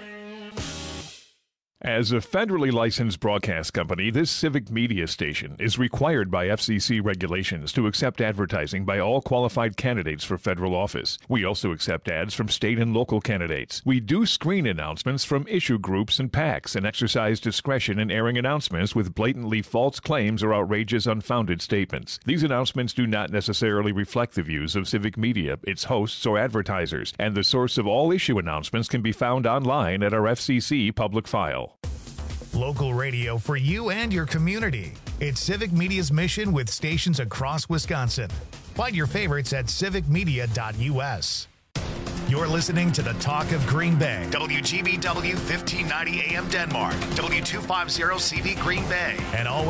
As a federally licensed broadcast company, this civic media station is required by F C C regulations to accept advertising by all qualified candidates for federal office. We also accept ads from state and local candidates. We do screen announcements from issue groups and PACs and exercise discretion in airing announcements with blatantly false claims or outrageous, unfounded statements. These announcements do not necessarily reflect the views of civic media, its hosts, or advertisers, and the source of all issue announcements can be found online at our F C C public file. Local radio for you and your community. It's Civic Media's mission with stations across Wisconsin. Find your favorites at civic media dot U S. You're listening to the Talk of Green Bay. W G B W fifteen ninety A M Denmark. W two fifty C V Green Bay. And always